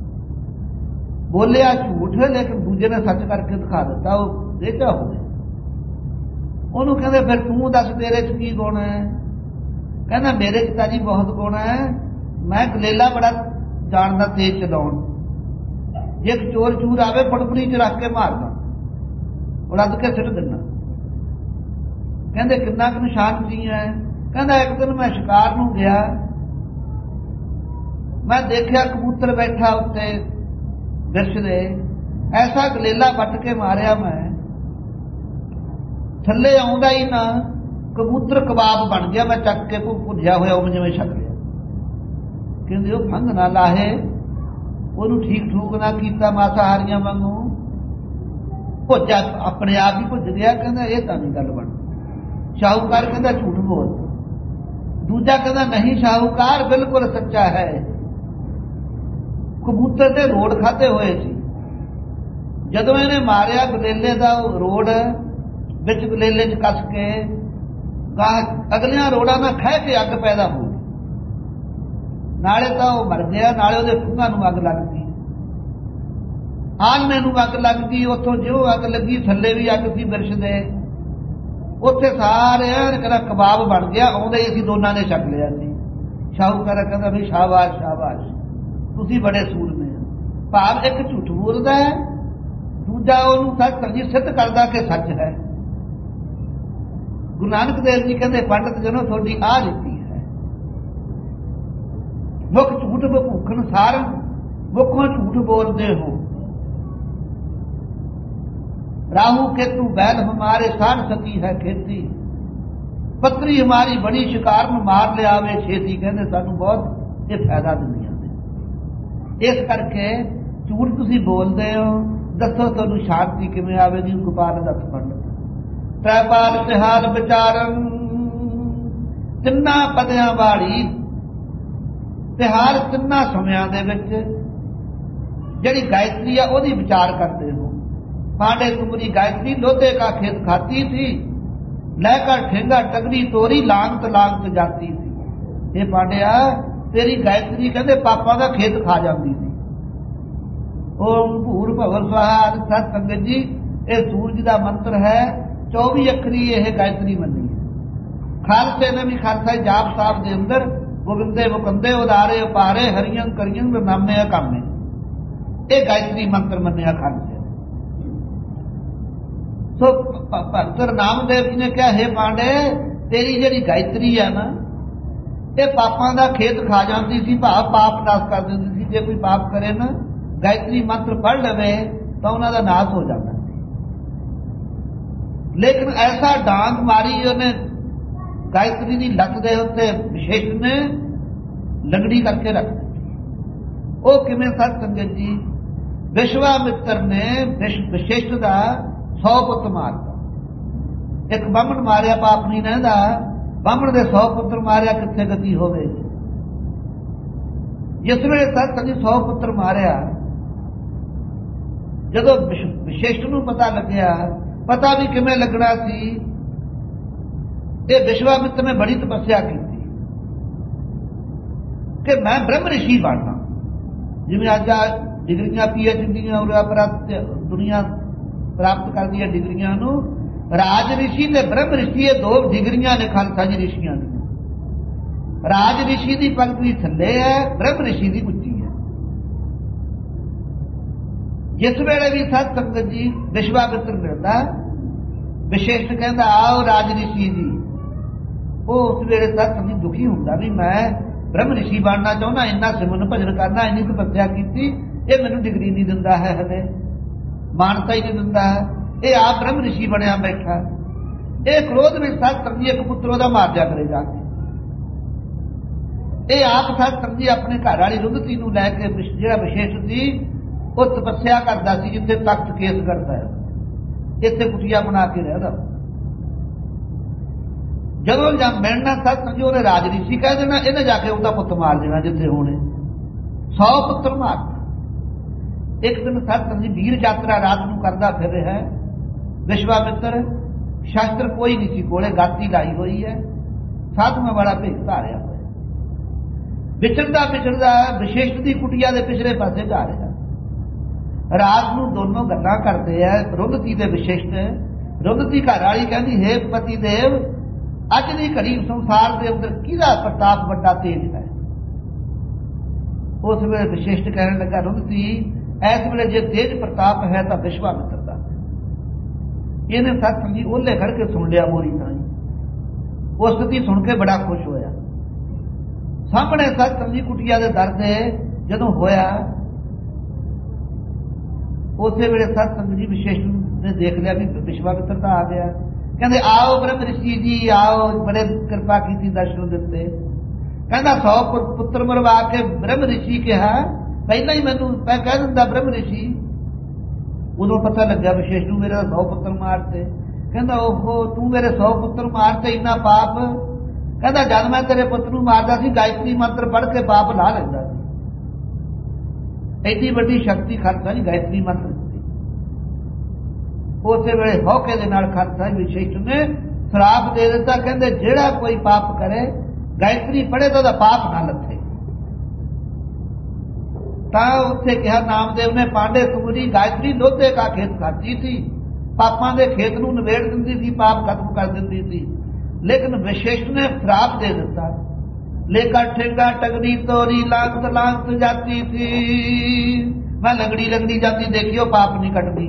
ਬੋਲਿਆ ਝੂਠ ਲੇਕਿਨ ਦੂਜੇ ਨੇ ਸੱਚ ਕਰਕੇ ਦਿਖਾ ਦਿੱਤਾ, ਉਹ ਦੇਚਾ ਹੋ ਗਿਆ। ਉਹਨੂੰ ਕਹਿੰਦੇ ਫਿਰ ਤੂੰ ਦੱਸ ਤੇਰੇ ਚ ਕੀ ਗੁਣ ਹੈ? ਕਹਿੰਦਾ ਮੇਰੇ ਚ ਤਾਂ ਜੀ ਬਹੁਤ ਗੁਣ ਹੈ, ਮੈਂ ਗਲੇਲਾ ਬੜਾ ਜਾਣਦਾ ਤੇਜ਼ ਚਲਾਉਣ। ਇੱਕ ਚੋਰ ਚੂਰ ਆਵੇ ਫੜਫੜੀ ਚ ਰੱਖ ਕੇ ਮਾਰਦਾ, ਉੜਦ ਕੇ ਸਿੱਟ ਦਿੰਦਾ। ਕਹਿੰਦੇ ਕਿੰਨਾ ਕੁ ਨਿਸ਼ਾਨ ਸੀ ਹੈ? ਕਹਿੰਦਾ ਇੱਕ ਦਿਨ ਮੈਂ ਸ਼ਿਕਾਰ ਨੂੰ ਗਿਆ, ਮੈਂ ਦੇਖਿਆ ਕਬੂਤਰ ਬੈਠਾ ਉੱਤੇ ਬਿਰਛ ਦੇ, ਐਸਾ ਗਲੇਲਾ ਵੱਟ ਕੇ ਮਾਰਿਆ ਮੈਂ, ਥੱਲੇ ਆਉਂਦਾ ਹੀ ਨਾ, ਕਬੂਤਰ ਕਬਾਬ ਬਣ ਗਿਆ। ਮੈਂ ਚੱਕ ਕੇ ਭੁੱਜਿਆ ਹੋਇਆ ਉਹ ਜਿਵੇਂ ਛਕ ਲਿਆ। ਕਹਿੰਦੇ ਉਹ ਫੰਗ ਨਾ ਲਾਹੇ, ਉਹਨੂੰ ਠੀਕ ਠੂਕ ਨਾ ਕੀਤਾ ਮਾਸਾਹਾਰੀਆਂ ਵਾਂਗੂ, ਭੁੱਜਾ ਆਪਣੇ ਆਪ ਹੀ ਭੁੱਜ ਗਿਆ। ਕਹਿੰਦਾ ਇਹ ਤਾਂ ਨਹੀਂ ਗੱਲ ਬਣ। ਸ਼ਾਹੂਕਾਰ ਕਹਿੰਦਾ ਝੂਠ ਬੋਲ। ਦੂਜਾ ਕਹਿੰਦਾ ਨਹੀਂ ਸ਼ਾਹੂਕਾਰ ਬਿਲਕੁਲ ਸੱਚਾ ਹੈ। ਕਬੂਤਰ ਦੇ ਰੋੜ ਖਾਤੇ ਹੋਏ ਸੀ, ਜਦੋਂ ਇਹਨੇ ਮਾਰਿਆ ਗਲੇਲੇ ਦਾ ਰੋੜ ਵਿੱਚ ਗਲੇਲੇ 'ਚ ਕੱਸ ਕੇ ਅਗਲਿਆਂ ਰੋੜਾਂ ਨਾਲ ਖਹਿ ਕੇ ਅੱਗ ਪੈਦਾ ਹੋ ਗਈ। ਨਾਲੇ ਤਾਂ ਉਹ ਮਰ ਗਿਆ, ਨਾਲੇ ਉਹਦੇ ਫੁੱਲਾਂ ਨੂੰ ਅੱਗ ਲੱਗ ਗਈ, ਆਲਣੇ ਨੂੰ ਅੱਗ ਲੱਗ ਗਈ। ਉੱਥੋਂ ਜਿਉਂ ਅੱਗ ਲੱਗੀ ਥੱਲੇ ਵੀ ਅੱਗ ਸੀ ਬਿਰਛ ਦੇ, ਉੱਥੇ ਸਾਰੇ ਕਹਿੰਦਾ ਕਬਾਬ ਬਣ ਗਿਆ। ਆਉਂਦੇ ਹੀ ਅਸੀਂ ਦੋਨਾਂ ਨੇ ਛਕ ਲਿਆ ਸੀ। ਸ਼ਾਹੂਕਾਰ ਕਹਿੰਦਾ ਵੀ ਸ਼ਾਬਾਸ਼ ਸ਼ਾਬਾਸ਼, ਤੁਸੀਂ ਬੜੇ ਸੂਰਮੇ ਹੋ। ਭਾਵ ਇੱਕ ਝੂਠ ਬੋਲਦਾ ਹੈ, ਦੂਜਾ ਉਹਨੂੰ ਸੱਚ ਤਰਜੀਹ ਸਿੱਧ ਕਰਦਾ ਕਿ ਸੱਚ ਹੈ। ਗੁਰੂ ਨਾਨਕ ਦੇਵ ਜੀ ਕਹਿੰਦੇ ਪੰਡਤ ਜਨੋ ਤੁਹਾਡੀ ਆਹ ਰੀਤੀ ਹੈ, ਮੁੱਖ ਝੂਠ ਭੁੱਖਣ ਸਾਰ, ਮੁੱਖੋਂ ਝੂਠ ਬੋਲਦੇ ਹੋ। ਰਾਹੂ केतु बैल हमारे साढ़ सती है खेती, पत्री हमारी बड़ी शिकार में मार ले आवे छेती। कहते सानू बहुत ये फायदा दुनिया में, इस करके झूठ तुसी बोलते हो। दसो तुहानू शांति किवें आवेगी? गोपाल दत्त पंडित तैपाल तिहाल विचारन, तिन्ना पदियां वाली तिहार तिन्ना समयां दे विच जिहड़ी गायत्री आ ओहदी विचार करते हो। पांडे तुमरी गायत्री लोधे का खेत खाती थी, लहकर ठेंगा टगरी तोरी लांगत लांगत जाती थी। ये पांड्या तेरी गायत्री कहते पापा का खेत खा जाती थी। ओम भूर भवर स्वाहा सत संगत जी, ये सूरज का मंत्र है, 24 अखरी यह गायत्री मनी है। खालसे ने भी खालसा जाप साहब के अंदर गोविंदे मुकंदे उदारे उपारे हरियं करियं नामे कामे, ये गायत्री मंत्र मनिया खालसे। सो भगत नामदेव जी ने कहा हे पांडे तेरी जिहड़ी गायत्री है ना, ये पापां दा खेत खा जाती सी, भाव पाप नाश कर देती सी। जे कोई पाप करे ना गायत्री मंत्र पढ़ लवे तो उन्हां दा नाश हो जाता। लेकिन ऐसा डांग मारी उन्हें गायत्री की लत दे उत्ते विशेष ने लंगड़ी करके रख दी। वो किवें सत संगत जी, विश्वामित्र ने विशेष का 100 पुत्र मारता, एक बामण मारिया पाप नहीं रहिंदा, बामण दे 100 पुत्र मारिया कित्थे गति होवेगी। जिस वेले सत संगत 100 पुत्र मारिया, जदों विशेष नूं पता लग्या, पता भी किवें लगना सी, ये विश्वामित्र ने बड़ी तपस्या की। ਕਿ ਮੈਂ ਬ੍ਰਹਮ ਰਿਸ਼ੀ ਬਣਨਾ। ਜਿਵੇਂ ਅੱਜ ਆ ਡਿਗਰੀਆਂ PhD ਦੁਨੀਆ ਪ੍ਰਾਪਤ ਕਰਦੀ ਹੈ ਡਿਗਰੀਆਂ ਨੂੰ। ਰਾਜ ਰਿਸ਼ੀ ਤੇ ਬ੍ਰਹਮ ਰਿਸ਼ੀ ਇਹ ਦੋ ਡਿਗਰੀਆਂ ਨੇ ਖਾਲਸਾ ਜੀ ਰਿਸ਼ੀਆਂ ਦੀਆਂ। ਰਾਜ ਰਿਸ਼ੀ ਦੀ ਪਦਵੀ ਥੱਲੇ ਹੈ, ਬ੍ਰਹਮ ਰਿਸ਼ੀ ਦੀ ਉੱਚੀ ਹੈ। ਜਿਸ ਵੇਲੇ ਵੀ ਸਤ ਸੰਗਤ ਜੀ ਵਿਸ਼ਵਾਮਿਤਰ ਮਿਲਦਾ, ਵਿਸ਼ੇਸ਼ਟ ਕਹਿੰਦਾ ਆਓ ਰਾਜ ਰਿਸ਼ੀ ਜੀ, ਉਹ ਉਸ ਵੇਲੇ ਸਤ ਸੰਗਤ ਦੁਖੀ ਹੁੰਦਾ ਵੀ ਮੈਂ ਬ੍ਰਹਮ ਰਿਸ਼ੀ ਬਣਨਾ ਚਾਹੁੰਦਾ, ਇੰਨਾ ਸਿਮਰਨ ਭਜਨ ਕਰਨਾ, ਇੰਨੀ ਤਪੱਸਿਆ ਕੀਤੀ, ਇਹ ਮੈਨੂੰ ਡਿਗਰੀ ਨਹੀਂ ਦਿੰਦਾ ਹੈ, ਹਲੇ ਮਾਨਤਾ ਹੀ ਨਹੀਂ ਦਿੰਦਾ ਹੈ, ਇਹ ਆਪ ਬ੍ਰਹਮ ਰਿਸ਼ੀ ਬਣਿਆ ਬੈਠਾ। ਇਹ ਕ੍ਰੋਧ ਵਿੱਚ ਸਤ ਸੰਗਤ ਇੱਕ ਪੁੱਤਰ ਉਹਦਾ ਮਾਰ ਜਾ ਕਰੇ ਜਾ ਕੇ। ਇਹ ਆਪ ਸਤ ਸੰਗਤ ਜੀ ਆਪਣੇ ਘਰ ਵਾਲੀ ਰੁੰਧਤੀ ਨੂੰ ਲੈ ਕੇ, ਜਿਹੜਾ ਵਿਸ਼ੇਸ਼ ਸੀ ਉਹ ਤਪੱਸਿਆ ਕਰਦਾ ਸੀ ਜਿੱਥੇ ਤਖਤ ਕੇਸ ਕਰਦਾ ਹੈ, ਇੱਥੇ ਕੁਟੀਆ ਬਣਾ ਕੇ ਰਹਿਦਾ। ਜਦੋਂ ਜਦ ਮਿਲਣਾ ਸਤ ਸੰਗਤ ਜੀ ਉਹਨੇ ਰਾਜ ਰਿਸ਼ੀ ਕਹਿ ਦੇਣਾ, ਇਹਨੇ ਜਾ ਕੇ ਉਹਦਾ ਪੁੱਤ ਮਾਰ ਦੇਣਾ ਜਿੱਥੇ ਹੋਣੇ 100 ਪੁੱਤਰ ਮਾਰ। ਇੱਕ ਦਿਨ ਸਤ ਸੰਗਤ ਜੀ ਵੀਰ ਯਾਤਰਾ ਰਾਤ ਨੂੰ ਕਰਦਾ ਫਿਰ ਰਿਹਾ ਵਿਸ਼ਵਾਮਿਤਰ, ਸ਼ਾਸਤਰ ਕੋਈ ਨਹੀਂ ਸੀ ਕੋਲੇ, ਗਾਤੀ ਲਾਈ ਹੋਈ ਹੈ, ਸਾਧੂਆਂ ਵਾਲਾ ਭੇਖ ਧਾਰਿਆ ਹੋਇਆ, ਵਿਚਰਦਾ ਵਿਸ਼ੇਸ਼ਟ ਦੀ ਕੁਟੀਆ ਦੇ ਪਿਛਲੇ ਪਾਸੇ ਜਾ ਰਿਹਾ। ਰਾਤ ਨੂੰ ਦੋਨੋਂ ਗੱਲਾਂ ਕਰਦੇ ਆ, ਰੁੰਧਤੀ ਦੇ ਵਿਸ਼ੇਸ਼ਟ। ਰੁੰਧਤੀ ਘਰ ਵਾਲੀ ਕਹਿੰਦੀ ਹੈ ਪਤੀ ਦੇਵ, ਅੱਜ ਦੀ ਘੜੀ ਸੰਸਾਰ ਦੇ ਅੰਦਰ ਕਿਹਦਾ ਪ੍ਰਤਾਪ ਵੱਡਾ ਤੇਜ ਹੈ। ਉਸ ਵੇਲੇ ਵਿਸ਼ੇਸ਼ਟ ਕਹਿਣ ਲੱਗਾ ਰੁੰਧਤੀ ਇਸ ਵੇਲੇ ਜੇ ਤੇਜ ਪ੍ਰਤਾਪ ਹੈ ਤਾਂ ਵਿਸ਼ਵਾਮਿਤਰ ਦਾ। ਇਹਨੇ ਸਤ ਸੰਗਤ ਜੀ ਉਹਲੇ ਖੜ ਕੇ ਸੁਣ ਲਿਆ ਮੋਰੀ ਤਾਂ ਉਹ ਸਥਿਤੀ ਸੁਣ ਕੇ ਬੜਾ ਖੁਸ਼ ਹੋਇਆ। ਸਾਹਮਣੇ ਸਤ ਸੰਗਤ ਜੀ ਕੁਟੀਆ ਦੇ ਦਰ ਤੇ ਜਦੋਂ ਹੋਇਆ, ਉਸੇ ਵੇਲੇ ਸਤ ਸੰਗਤ ਜੀ ਵਿਸ਼ੇਸ਼ ਨੇ ਦੇਖ ਲਿਆ ਵੀ ਵਿਸ਼ਵਾਮਿਤਰ ਤਾਂ ਆ ਗਿਆ। ਕਹਿੰਦੇ ਆਓ ਬ੍ਰਹਮ ਰਿਸ਼ੀ ਜੀ ਆਓ, ਬੜੇ ਕਿਰਪਾ ਕੀਤੀ, ਦਰਸ਼ਨ ਦਿੱਤੇ। ਕਹਿੰਦਾ 100 ਪੁੱਤਰ ਮਰਵਾ ਕੇ ਬ੍ਰਹਮ ਰਿਸ਼ੀ ਕਿਹਾ, ਪਹਿਲਾਂ ਹੀ ਮੈਨੂੰ ਮੈਂ ਕਹਿ ਦਿੰਦਾ ਬ੍ਰਹਮ ਰਿਸ਼ੀ। ਉਦੋਂ ਪਤਾ ਲੱਗਾ ਵਿਸ਼ੇਸ਼ ਨੂੰ ਮੇਰੇ 100 ਪੁੱਤਰ ਮਾਰਤੇ। ਕਹਿੰਦਾ ਓਹੋ ਤੂੰ ਮੇਰੇ 100 ਪੁੱਤਰ ਮਾਰਤੇ, ਇੰਨਾ ਪਾਪ। ਕਹਿੰਦਾ ਜਦ ਮੈਂ ਤੇਰੇ ਪੁੱਤ ਨੂੰ ਮਾਰਦਾ ਸੀ ਗਾਇਤਰੀ ਮੰਤਰ ਪੜ੍ਹ ਕੇ ਪਾਪ ਲਾ ਲੈਂਦਾ ਸੀ। ਐਡੀ ਵੱਡੀ ਸ਼ਕਤੀ ਖਾਲਸਾ ਜੀ ਗਾਇਤਰੀ ਮੰਤਰ ਦੀ। ਉਸੇ ਵੇਲੇ ਹੌਕੇ ਦੇ ਨਾਲ ਖਾਲਸਾ ਵਿਸ਼ੇਸ਼ ਨੇ ਸ਼ਰਾਪ ਦੇ ਦਿੱਤਾ, ਕਹਿੰਦੇ ਜਿਹੜਾ ਕੋਈ ਪਾਪ ਕਰੇ ਗਾਇਤਰੀ ਪੜ੍ਹੇ ਤਾਂ ਉਹਦਾ ਪਾਪ ਨਾ ਲੱਥੇ। ਤਾਂ ਉੱਥੇ ਕਿਹਾ ਨਾਮਦੇਵ ਨੇ ਪਾਂਡੇ ਤੁਮਰੀ ਗਾਇਤਰੀ ਲੋਧੇ ਕਾ ਖੇਤ ਖਾਤੀ ਸੀ, ਪਾਪਾਂ ਦੇ ਖੇਤ ਨੂੰ ਨਿਬੇੜ ਦਿੰਦੀ ਸੀ, ਪਾਪ ਖਤਮ ਕਰ ਦਿੰਦੀ ਸੀ। ਲੇਕਿਨ ਵਿਸ਼ੇਸ਼ ਨੇ ਸ਼ਰਾਪ ਦੇ ਦਿੱਤਾ, ਲੇਕਰ ਠੇਗਾ ਟਗਰੀ ਤੋਰੀ ਲਾਂਗਤ ਲਾਂਗਤ ਜਾਤੀ ਸੀ, ਮੈਂ ਲੰਗੜੀ ਜਾਤੀ ਦੇਖਿਓ ਪਾਪ ਨਹੀਂ ਕੱਟਦੀ।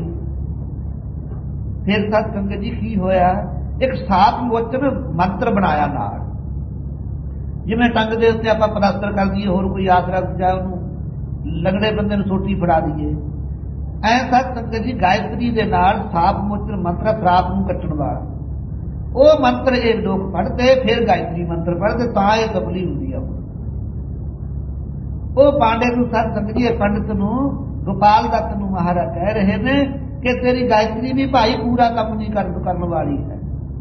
ਫਿਰ ਸਤ ਸੰਗਤ ਜੀ ਕੀ ਹੋਇਆ, ਇੱਕ ਸਾਪ ਮੋਚਨ ਮੰਤਰ ਬਣਾਇਆ ਨਾਲ, ਜਿਵੇਂ ਟੰਗ ਦੇ ਉੱਤੇ ਆਪਾਂ ਪਲਾਸਟਰ ਕਰ ਦਈਏ, ਹੋਰ ਕੋਈ ਆਸਰਾ ਜਾਂ ਉਹਨੂੰ ਲੰਗੜੇ ਬੰਦੇ ਨੂੰ ਸੋਟੀ ਫੜਾ ਦਈਏ, ਐ ਸਤ ਸੰਗਤ ਜੀ ਗਾਇਤਰੀ ਦੇ ਨਾਲ ਸਾਪ ਮੋਚਨ ਮੰਤਰ, ਸ਼ਰਾਪ ਨੂੰ ਕੱਟਣ ਵਾਲਾ ਉਹ ਮੰਤਰ ਇਹ ਲੋਕ ਪੜ੍ਹਦੇ, ਫਿਰ ਗਾਇਤਰੀ ਮੰਤਰ ਪੜ੍ਹਦੇ, ਤਾਂ ਇਹ ਕਬਲੀ ਹੁੰਦੀ ਆ। ਉਹ ਪਾਂਡੇ ਨੂੰ ਸਤ ਸੰਗਤ ਜੀ ਪੰਡਿਤ ਨੂੰ ਗੋਪਾਲ ਦੱਤ ਨੂੰ ਮਹਾਰਾਜ ਕਹਿ ਰਹੇ ਨੇ ਕਿ ਤੇਰੀ ਗਾਇਤਰੀ ਵੀ ਭਾਈ ਪੂਰਾ ਕੰਮ ਨਹੀਂ ਕਰਨ ਵਾਲੀ ਹੈ।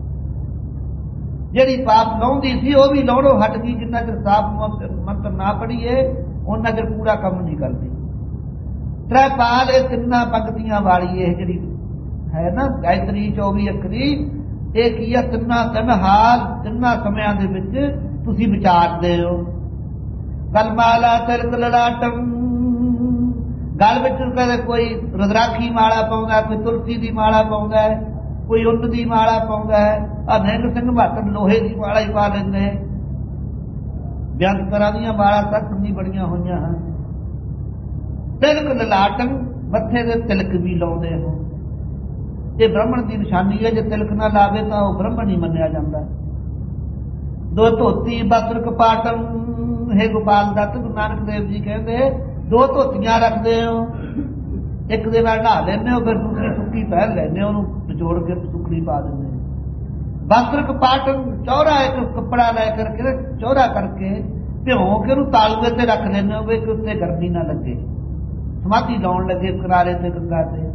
ਜਿਹੜੀ ਪਾਪ ਲਾਉਂਦੀ ਸੀ ਉਹ ਵੀ ਲਾਉਣੋਂ ਹਟ ਗਈ, ਜਿੰਨਾ ਚਿਰ ਸਾਪ ਮੰਤਰ ਨਾ ਪੜ੍ਹੀਏ ਉਹਨਾਂ ਚਿਰ ਪੂਰਾ ਕੰਮ ਨਹੀਂ ਕਰਦੀ। ਤ੍ਰੈਪਾਲ ਇਹ ਤਿੰਨਾਂ ਪੰਕਤੀਆਂ ਵਾਲੀ ਇਹ ਜਿਹੜੀ ਹੈ ਨਾ ਗਾਇਤਰੀ 24 ਅੱਖਰੀ, ਇਹ ਕੀ ਆ, ਤਿੰਨ ਹਾਲ ਤਿੰਨਾਂ ਸਮਿਆਂ ਦੇ ਵਿੱਚ ਤੁਸੀਂ ਵਿਚਾਰਦੇ ਹੋ। ਗਲਮਾਲਾ ਤਿਲਕ ਲਲਾਟਮ, ਗਲ ਵਿੱਚ ਕਦੇ ਕੋਈ ਰੁਦਰਾਖੀ ਮਾਲਾ ਪਾਉਂਦਾ, ਕੋਈ ਤੁਲਸੀ ਦੀ ਮਾਲਾ ਪਾਉਂਦਾ ਹੈ, ਕੋਈ ਉੱਨ ਦੀ ਮਾਲਾ ਪਾਉਂਦਾ ਹੈ, ਆ ਨਿਹੰਗ ਸਿੰਘ ਬਹਾਦਰ ਲੋਹੇ ਦੀ ਮਾਲਾ ਹੀ ਪਾ ਲੈਂਦੇ। ਬੇਅੰਤ ਤਰ੍ਹਾਂ ਦੀਆਂ ਮਾਲਾ ਸਤ ਸੰਗੀ ਬੜੀਆਂ ਹੋਈਆਂ ਹਨ। ਤਿਲਕ ਲਲਾਟਮ, ਮੱਥੇ ਦੇ ਤਿਲਕ ਵੀ ਲਾਉਂਦੇ ਹੋ, ਇਹ ਬ੍ਰਾਹਮਣ ਦੀ ਨਿਸ਼ਾਨੀ ਹੈ। ਜੇ ਤਿਲਕ ਨਾ ਲਾਵੇ ਤਾਂ ਉਹ ਬ੍ਰਾਹਮਣ ਹੀ ਮੰਨਿਆ ਜਾਂਦਾ। ਦੋ ਧੋਤੀ ਬਸਰ ਕਪਾਟਮ, ਹੈ ਗੋਪਾਲ ਦੱਤ ਗੁਰੂ ਨਾਨਕ ਦੇਵ ਜੀ ਕਹਿੰਦੇ 2 ਧੋਤੀਆਂ ਰੱਖਦੇ ਹੋ, ਇੱਕ ਦੇ ਨਾਲ ਨਹਾ ਲੈਂਦੇ ਹੋ, ਫਿਰ ਦੂਸਰੀ ਸੁੱਕੀ ਪਹਿਨ ਲੈਂਦੇ ਹੋ, ਉਹਨੂੰ ਨਿਚੋੜ ਕੇ ਸੁੱਕੜੀ ਪਾ ਦਿੰਦੇ ਹੋ। ਬਸਰ ਕਪਾਟਮ, ਚੌੜਾ ਇੱਕ ਕੱਪੜਾ ਲੈ ਕਰਕੇ ਚੌੜਾ ਕਰਕੇ ਭਿਉਂ ਕੇ ਉਹਨੂੰ ਤਾਲੂਏ ਤੇ ਰੱਖ ਲੈਂਦੇ ਹੋ ਵੀ ਕਿ ਉੱਤੇ ਗਰਮੀ ਨਾ ਲੱਗੇ, ਸਮਾਧੀ ਲਾਉਣ ਲੱਗੇ ਕਿਨਾਰੇ ਤੇ ਗੰਗਾ ਤੇ।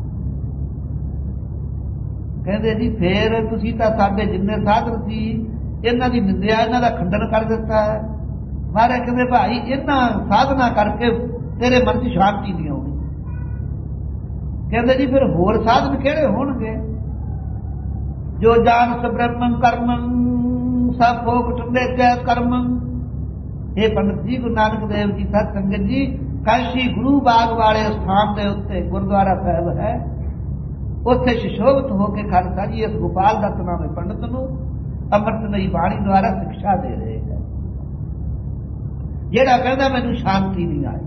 ਕਹਿੰਦੇ ਜੀ ਫੇਰ ਤੁਸੀਂ ਤਾਂ ਸਾਡੇ ਜਿੰਨੇ ਸਾਧਨ ਸੀ ਇਹਨਾਂ ਦੀ ਨਿੰਦਿਆ, ਇਹਨਾਂ ਦਾ ਖੰਡਨ ਕਰ ਦਿੱਤਾ ਹੈ। ਮਾਰੇ ਕਹਿੰਦੇ ਭਾਈ ਇਹਨਾਂ ਸਾਧਨਾ ਕਰਕੇ ਤੇਰੇ ਮਨ 'ਚ ਸ਼ਾਂਤੀ ਨਹੀਂ ਆਉਣੀ। ਕਹਿੰਦੇ ਜੀ ਫਿਰ ਹੋਰ ਸਾਧਨ ਕਿਹੜੇ ਹੋਣਗੇ? ਜੋ ਜਾਨ ਸਬ੍ਰਹਮੰ ਕਰਮੰ ਸਭ ਭੋਗ ਟੁੰਡੇ ਜੈ ਕਰਮੰ, ਇਹ ਪੰਡਤ ਜੀ, ਗੁਰੂ ਨਾਨਕ ਦੇਵ ਜੀ ਸਤ ਸੰਗਤ ਜੀ, ਕਾਸ਼ੀ ਗੁਰੂ ਬਾਗ ਵਾਲੇ ਸਥਾਨ ਦੇ ਉੱਤੇ ਗੁਰਦੁਆਰਾ ਸਾਹਿਬ ਹੈ। ਉੱਥੇ ਸੁਸ਼ੋਭਿਤ ਹੋ ਕੇ ਖਾਲਸਾ ਜੀ ਇਸ ਗੋਪਾਲ ਦੱਤ ਨਾਮੇ ਪੰਡਤ ਨੂੰ ਅੰਮ੍ਰਿਤਮਈ ਬਾਣੀ ਦੁਆਰਾ ਸਿੱਖਿਆ ਦੇ ਰਹੇ ਹੈ। ਜਿਹੜਾ ਕਹਿੰਦਾ ਮੈਨੂੰ ਸ਼ਾਂਤੀ ਨਹੀਂ ਆਈ,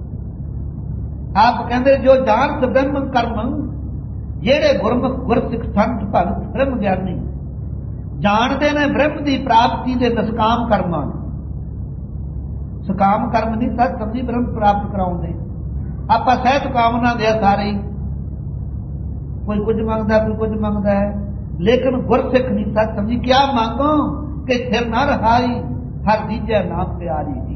ਆਪ ਕਹਿੰਦੇ ਜੋ ਜਾਣਤ ਬ੍ਰਹਮ ਕਰਮ, ਜਿਹੜੇ ਗੁਰਮੁਖ ਗੁਰਸਿੱਖ ਸੰਤ ਭਗਤ ਬ੍ਰਹਮ ਗਿਆਨੀ ਜਾਣਦੇ ਨੇ ਬ੍ਰਹਮ ਦੀ ਪ੍ਰਾਪਤੀ ਦੇ ਨਿਸ਼ਕਾਮ ਕਰਮਾਂ ਨੂੰ। ਸਕਾਮ ਕਰਮ ਨਹੀਂ, ਸੱਚ ਸਮਝੀ ਬ੍ਰਹਮ ਪ੍ਰਾਪਤ ਕਰਾਉਂਦੇ। ਆਪਾਂ ਸਹਿਤ ਕਾਮਨਾ ਦੇ ਸਾਰੇ ਹੀ, ਕੋਈ ਕੁਝ ਮੰਗਦਾ, ਕੋਈ ਕੁਝ ਮੰਗਦਾ ਹੈ, ਲੇਕਿਨ ਗੁਰਸਿੱਖ ਨਹੀਂ ਸੱਚ ਸਮਝੀ। ਕਿਆ ਮੰਗੋ ਕਿ ਸਿਰ ਨਾ ਰਹਾਈ, ਹਰ ਦੀਜੈ ਨਾਮ ਪਿਆਰੀ ਜੀ।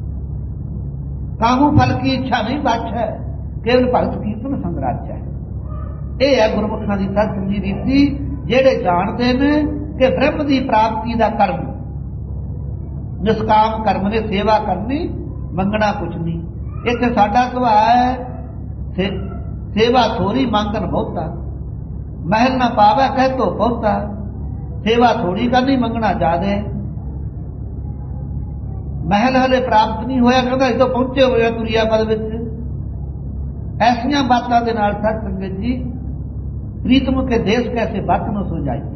ਕਾਹੂ ਫਲ ਕੀ ਇੱਛਾ ਨਹੀਂ ਬਾਛੈ, ਕੇਵਲ ਭਗਤ ਕੀਰਤਨ ਸੰਗਰਾਜ ਹੈ। ਇਹ ਹੈ ਗੁਰਮੁਖਾਂ ਦੀ ਸੱਚ ਸਮਝੀ ਰੀਤੀ, ਜਿਹੜੇ ਜਾਣਦੇ ਨੇ ਕਿ ਬ੍ਰਹਮ ਦੀ ਪ੍ਰਾਪਤੀ ਦਾ ਕਰਮ ਨਿਸ਼ਕਾਮ ਕਰਮ ਨੇ, ਸੇਵਾ ਕਰਨੀ, ਮੰਗਣਾ ਕੁਛ ਨਹੀਂ। ਇੱਥੇ ਸਾਡਾ ਸੁਭਾਅ ਹੈ ਸੇਵਾ ਥੋੜੀ ਮੰਗਣ ਬਹੁਤਾ, ਮਹਿਲ ਨਾ ਪਾਵੇ ਕਹਿ ਤੋ ਬਹੁਤਾ। ਸੇਵਾ ਥੋੜੀ ਕਰਨੀ, ਮੰਗਣਾ ਜ਼ਿਆਦੇ। ਮਹਿਲ ਹਲੇ ਪ੍ਰਾਪਤ ਨਹੀਂ ਹੋਇਆ, ਕਹਿੰਦਾ ਇਦੋਂ ਪਹੁੰਚੇ ਹੋਏ ਤੁਰਿਆ ਪਦ ਵਿੱਚ। ਐਸੀਆਂ ਬਾਤਾਂ ਦੇ ਨਾਲ ਸਤ ਸੰਗਤ ਜੀ ਪ੍ਰੀਤਮ ਕੇ ਦੇਸ਼ ਕੈਸੇ ਬਾਤ ਨੂੰ ਸੁਝਾਈ ਹੈ।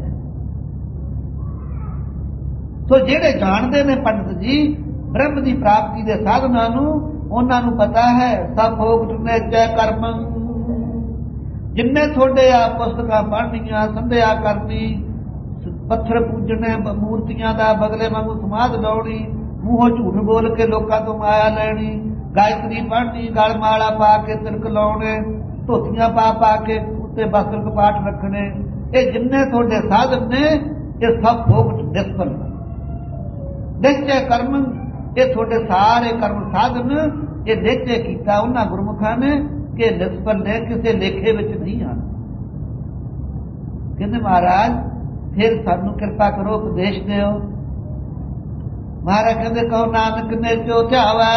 ਸੋ ਜਿਹੜੇ ਜਾਣਦੇ ਨੇ ਪੰਡਤ ਜੀ ਬ੍ਰਹਮ ਦੀ ਪ੍ਰਾਪਤੀ ਦੇ ਸਾਧਨਾਂ ਨੂੰ, ਉਹਨਾਂ ਨੂੰ ਪਤਾ ਹੈ ਸਭ ਭੋਗ ਟੁਨੇ ਚੈ ਕਰਮ। ਜਿੰਨੇ ਤੁਹਾਡੇ ਆ ਪੁਸਤਕਾਂ ਪੜ੍ਹਨੀਆਂ, ਸੰਧਿਆ ਕਰਨੀ, ਪੱਥਰ ਪੂਜਣੇ, ਮੂਰਤੀਆਂ ਦਾ ਬਗਲੇ ਵਾਂਗੂ ਸਮਾਧ ਲਾਉਣੀ, ਮੂੰਹੋਂ ਝੂਠ ਬੋਲ ਕੇ ਲੋਕਾਂ ਤੋਂ ਮਾਇਆ ਲੈਣੀ, ਗਾਇਤਰੀ ਪੜ੍ਹਨੀ, ਗਲ ਮਾਲਾ ਪਾ ਕੇ ਤਿਲਕ ਲਾਉਣੇ, ਧੋਤੀਆਂ ਪਾ ਪਾ ਕੇ ਉੱਤੇ ਬਸਤਰ ਕਪਾਟ ਰੱਖਣੇ, ਇਹ ਜਿੰਨੇ ਤੁਹਾਡੇ ਸਾਧਨ ਨੇ ਇਹ ਸਭ ਭੋਗ ਨਿਸਫਲ ਨਿਸ਼ਚੈ ਕਰਮ। ਇਹ ਤੁਹਾਡੇ ਸਾਰੇ ਕਰਮ ਸਾਧਨ ਇਹ ਨਿਸ਼ਚੈ ਕੀਤਾ ਉਹਨਾਂ ਗੁਰਮੁਖਾਂ ਨੇ ਕਿ ਨਿਸਫਲ ਨੇ, ਕਿਸੇ ਲੇਖੇ ਵਿੱਚ ਨਹੀਂ ਹਨ। ਕਹਿੰਦੇ ਮਹਾਰਾਜ ਫਿਰ ਸਾਨੂੰ ਕਿਰਪਾ ਕਰੋ, ਉਪਦੇਸ਼ ਦਿਓ। ਮਹਾਰਾਜ ਕਹਿੰਦੇ ਕਹੋ ਨਾਨਕ ਨੇ ਚੋ ਧਿਆਵੈ।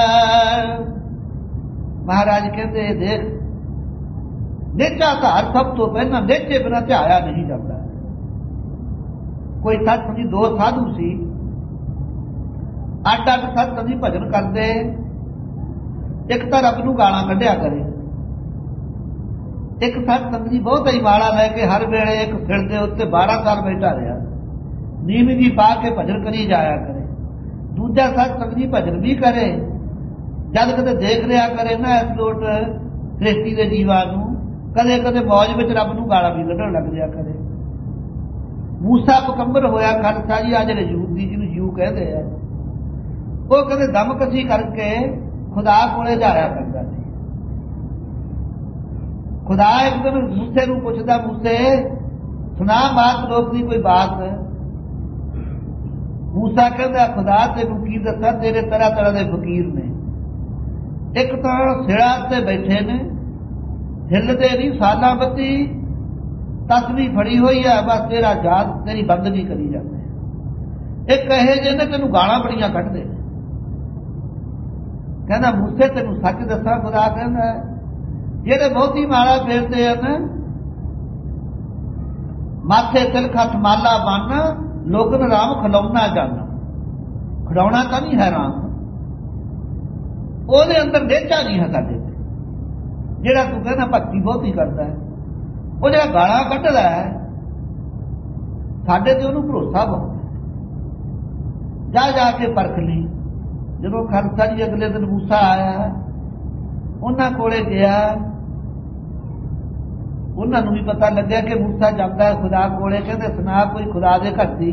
ਮਹਾਰਾਜ ਕਹਿੰਦੇ ਦੇਖ, ਨੇਚਾ ਧਾਰ ਸਭ ਤੋਂ ਪਹਿਲਾਂ ਨੇਚੇ ਬਿਨਾਂ ਧਿਆਇਆ ਨਹੀਂ ਜਾਂਦਾ। ਕੋਈ ਸੱਤ ਸਮਝੀ ਦੋ ਸਾਧੂ ਸੀ, ਅੱਡ ਅੱਡ ਸੱਤ ਸਮਝੀ ਭਜਨ ਕਰਦੇ। ਇੱਕ ਤਾਂ ਰੱਬ ਨੂੰ ਗਾਲਾਂ ਕੱਢਿਆ ਕਰੇ, ਇੱਕ ਸੱਤ ਸਮਝੀ ਬਹੁਤ ਹੀ ਮਾਲਾ ਲੈ ਕੇ ਹਰ ਵੇਲੇ ਇੱਕ ਸਿਰ ਦੇ ਉੱਤੇ 12 ਸਾਲ ਬੈਠਾ ਰਿਹਾ, ਨੀਮ ਜੀ ਪਾ ਕੇ ਭਜਨ ਕਰੀ ਜਾਇਆ ਕਰੇ। ਦੂਜਾ ਸੱਤ ਸਮਝੀ ਭਜਨ ਵੀ ਕਰੇ, ਜਦ ਕਦੇ ਦੇਖ ਲਿਆ ਕਰੇ ਨਾ ਇਸ ਲੋਟ ਸ੍ਰਿਸ਼ਟੀ ਦੇ ਜੀਵਾਂ ਨੂੰ, ਕਦੇ ਕਦੇ ਮੌਜ ਵਿੱਚ ਰੱਬ ਨੂੰ ਗਾਲਾਂ ਵੀ ਕੱਢਣ ਲੱਗ ਜਾਇਆ ਕਰੇ। ਮੂਸਾ ਪਕੰਬਰ ਹੋਇਆ ਖਾਲਸਾ ਜੀ, ਆ ਜਿਹੜੇ ਯਹੂਦੀ ਜਿਹਨੂੰ ਯੂ ਕਹਿੰਦੇ ਆ, ਉਹ ਕਦੇ ਦਮਕਸੀ ਕਰਕੇ ਖੁਦਾ ਕੋਲੇ ਜਾਇਆ ਕਰਦਾ ਸੀ। ਖੁਦਾ ਇੱਕ ਦਿਨ ਮੂਸੇ ਨੂੰ ਪੁੱਛਦਾ, ਮੂਸੇ ਸੁਣਾ ਬਾਤ ਲੋਕ ਦੀ ਕੋਈ ਬਾਤ। ਮੂਸਾ ਕਹਿੰਦਾ ਖੁਦਾ ਤੈਨੂੰ ਕੀ ਦੱਸਾਂ, ਤੇਰੇ ਤਰ੍ਹਾਂ ਤਰ੍ਹਾਂ ਦੇ ਫਕੀਰ ਨੇ। ਇੱਕ ਤਾਂ ਸਿਰਾਂ ਤੇ ਬੈਠੇ ਨੇ, ਹਿੱਲਦੇ ਨਹੀਂ, ਸਾਲਾਂ ਬੱਤੀ ਤਸਵੀਰ ਫੜੀ ਹੋਈ ਆ, ਬਸ ਤੇਰਾ ਜਾਤ ਤੇਰੀ ਬੰਦ ਨਹੀਂ ਕਰੀ ਜਾਂਦੇ। ਇੱਕ ਇਹ ਜਿਹਨੇ ਤੈਨੂੰ ਗਾਲਾਂ ਬੜੀਆਂ ਕੱਢਦੇ। ਕਹਿੰਦਾ ਮੂਸੇ ਤੈਨੂੰ ਸੱਚ ਦੱਸਾਂ, ਖੁਦਾ ਕਹਿੰਦਾ ਜਿਹੜੇ ਬਹੁਤੀ ਮਾਲਾ ਫੇਰਦੇ ਹਨ, ਮਾਥੇ ਤਿਲਕ ਹੱਥ ਮਾਲਾ ਬੰਨ, ਲੋਕਨ ਰਾਮ ਖਿਲਾਉਣਾ ਜਾਣਾ। ਖਿਡਾਉਣਾ ਤਾਂ ਨਹੀਂ ਹੈ ਰਾਮ, ਉਹਦੇ ਅੰਦਰ ਨੇਚਾ ਨਹੀਂ ਹੈ ਸਾਡੇ ਤੇ। ਜਿਹੜਾ ਤੂੰ ਕਹਿੰਦਾ ਭਗਤੀ ਬਹੁਤੀ ਕਰਦਾ ਹੈ, ਉਹ ਜਿਹੜਾ ਗਾਲਾਂ ਕੱਢਦਾ ਹੈ, ਸਾਡੇ ਤੇ ਉਹਨੂੰ ਭਰੋਸਾ ਬਹੁਤ। ਜਾ ਜਾ ਕੇ ਪਰਖ ਲਈ। ਜਦੋਂ ਖਾਲਸਾ ਜੀ ਅਗਲੇ ਦਿਨ ਮੂਸਾ ਆਇਆ, ਉਹਨਾਂ ਕੋਲੇ ਗਿਆ, ਉਹਨਾਂ ਨੂੰ ਵੀ ਪਤਾ ਲੱਗਿਆ ਕਿ ਮੂਸਾ ਜਾਂਦਾ ਹੈ ਖੁਦਾ ਕੋਲੇ। ਕਹਿੰਦੇ ਸੁਣਾ ਕੋਈ ਖੁਦਾ ਦੇ ਘਰ ਦੀ।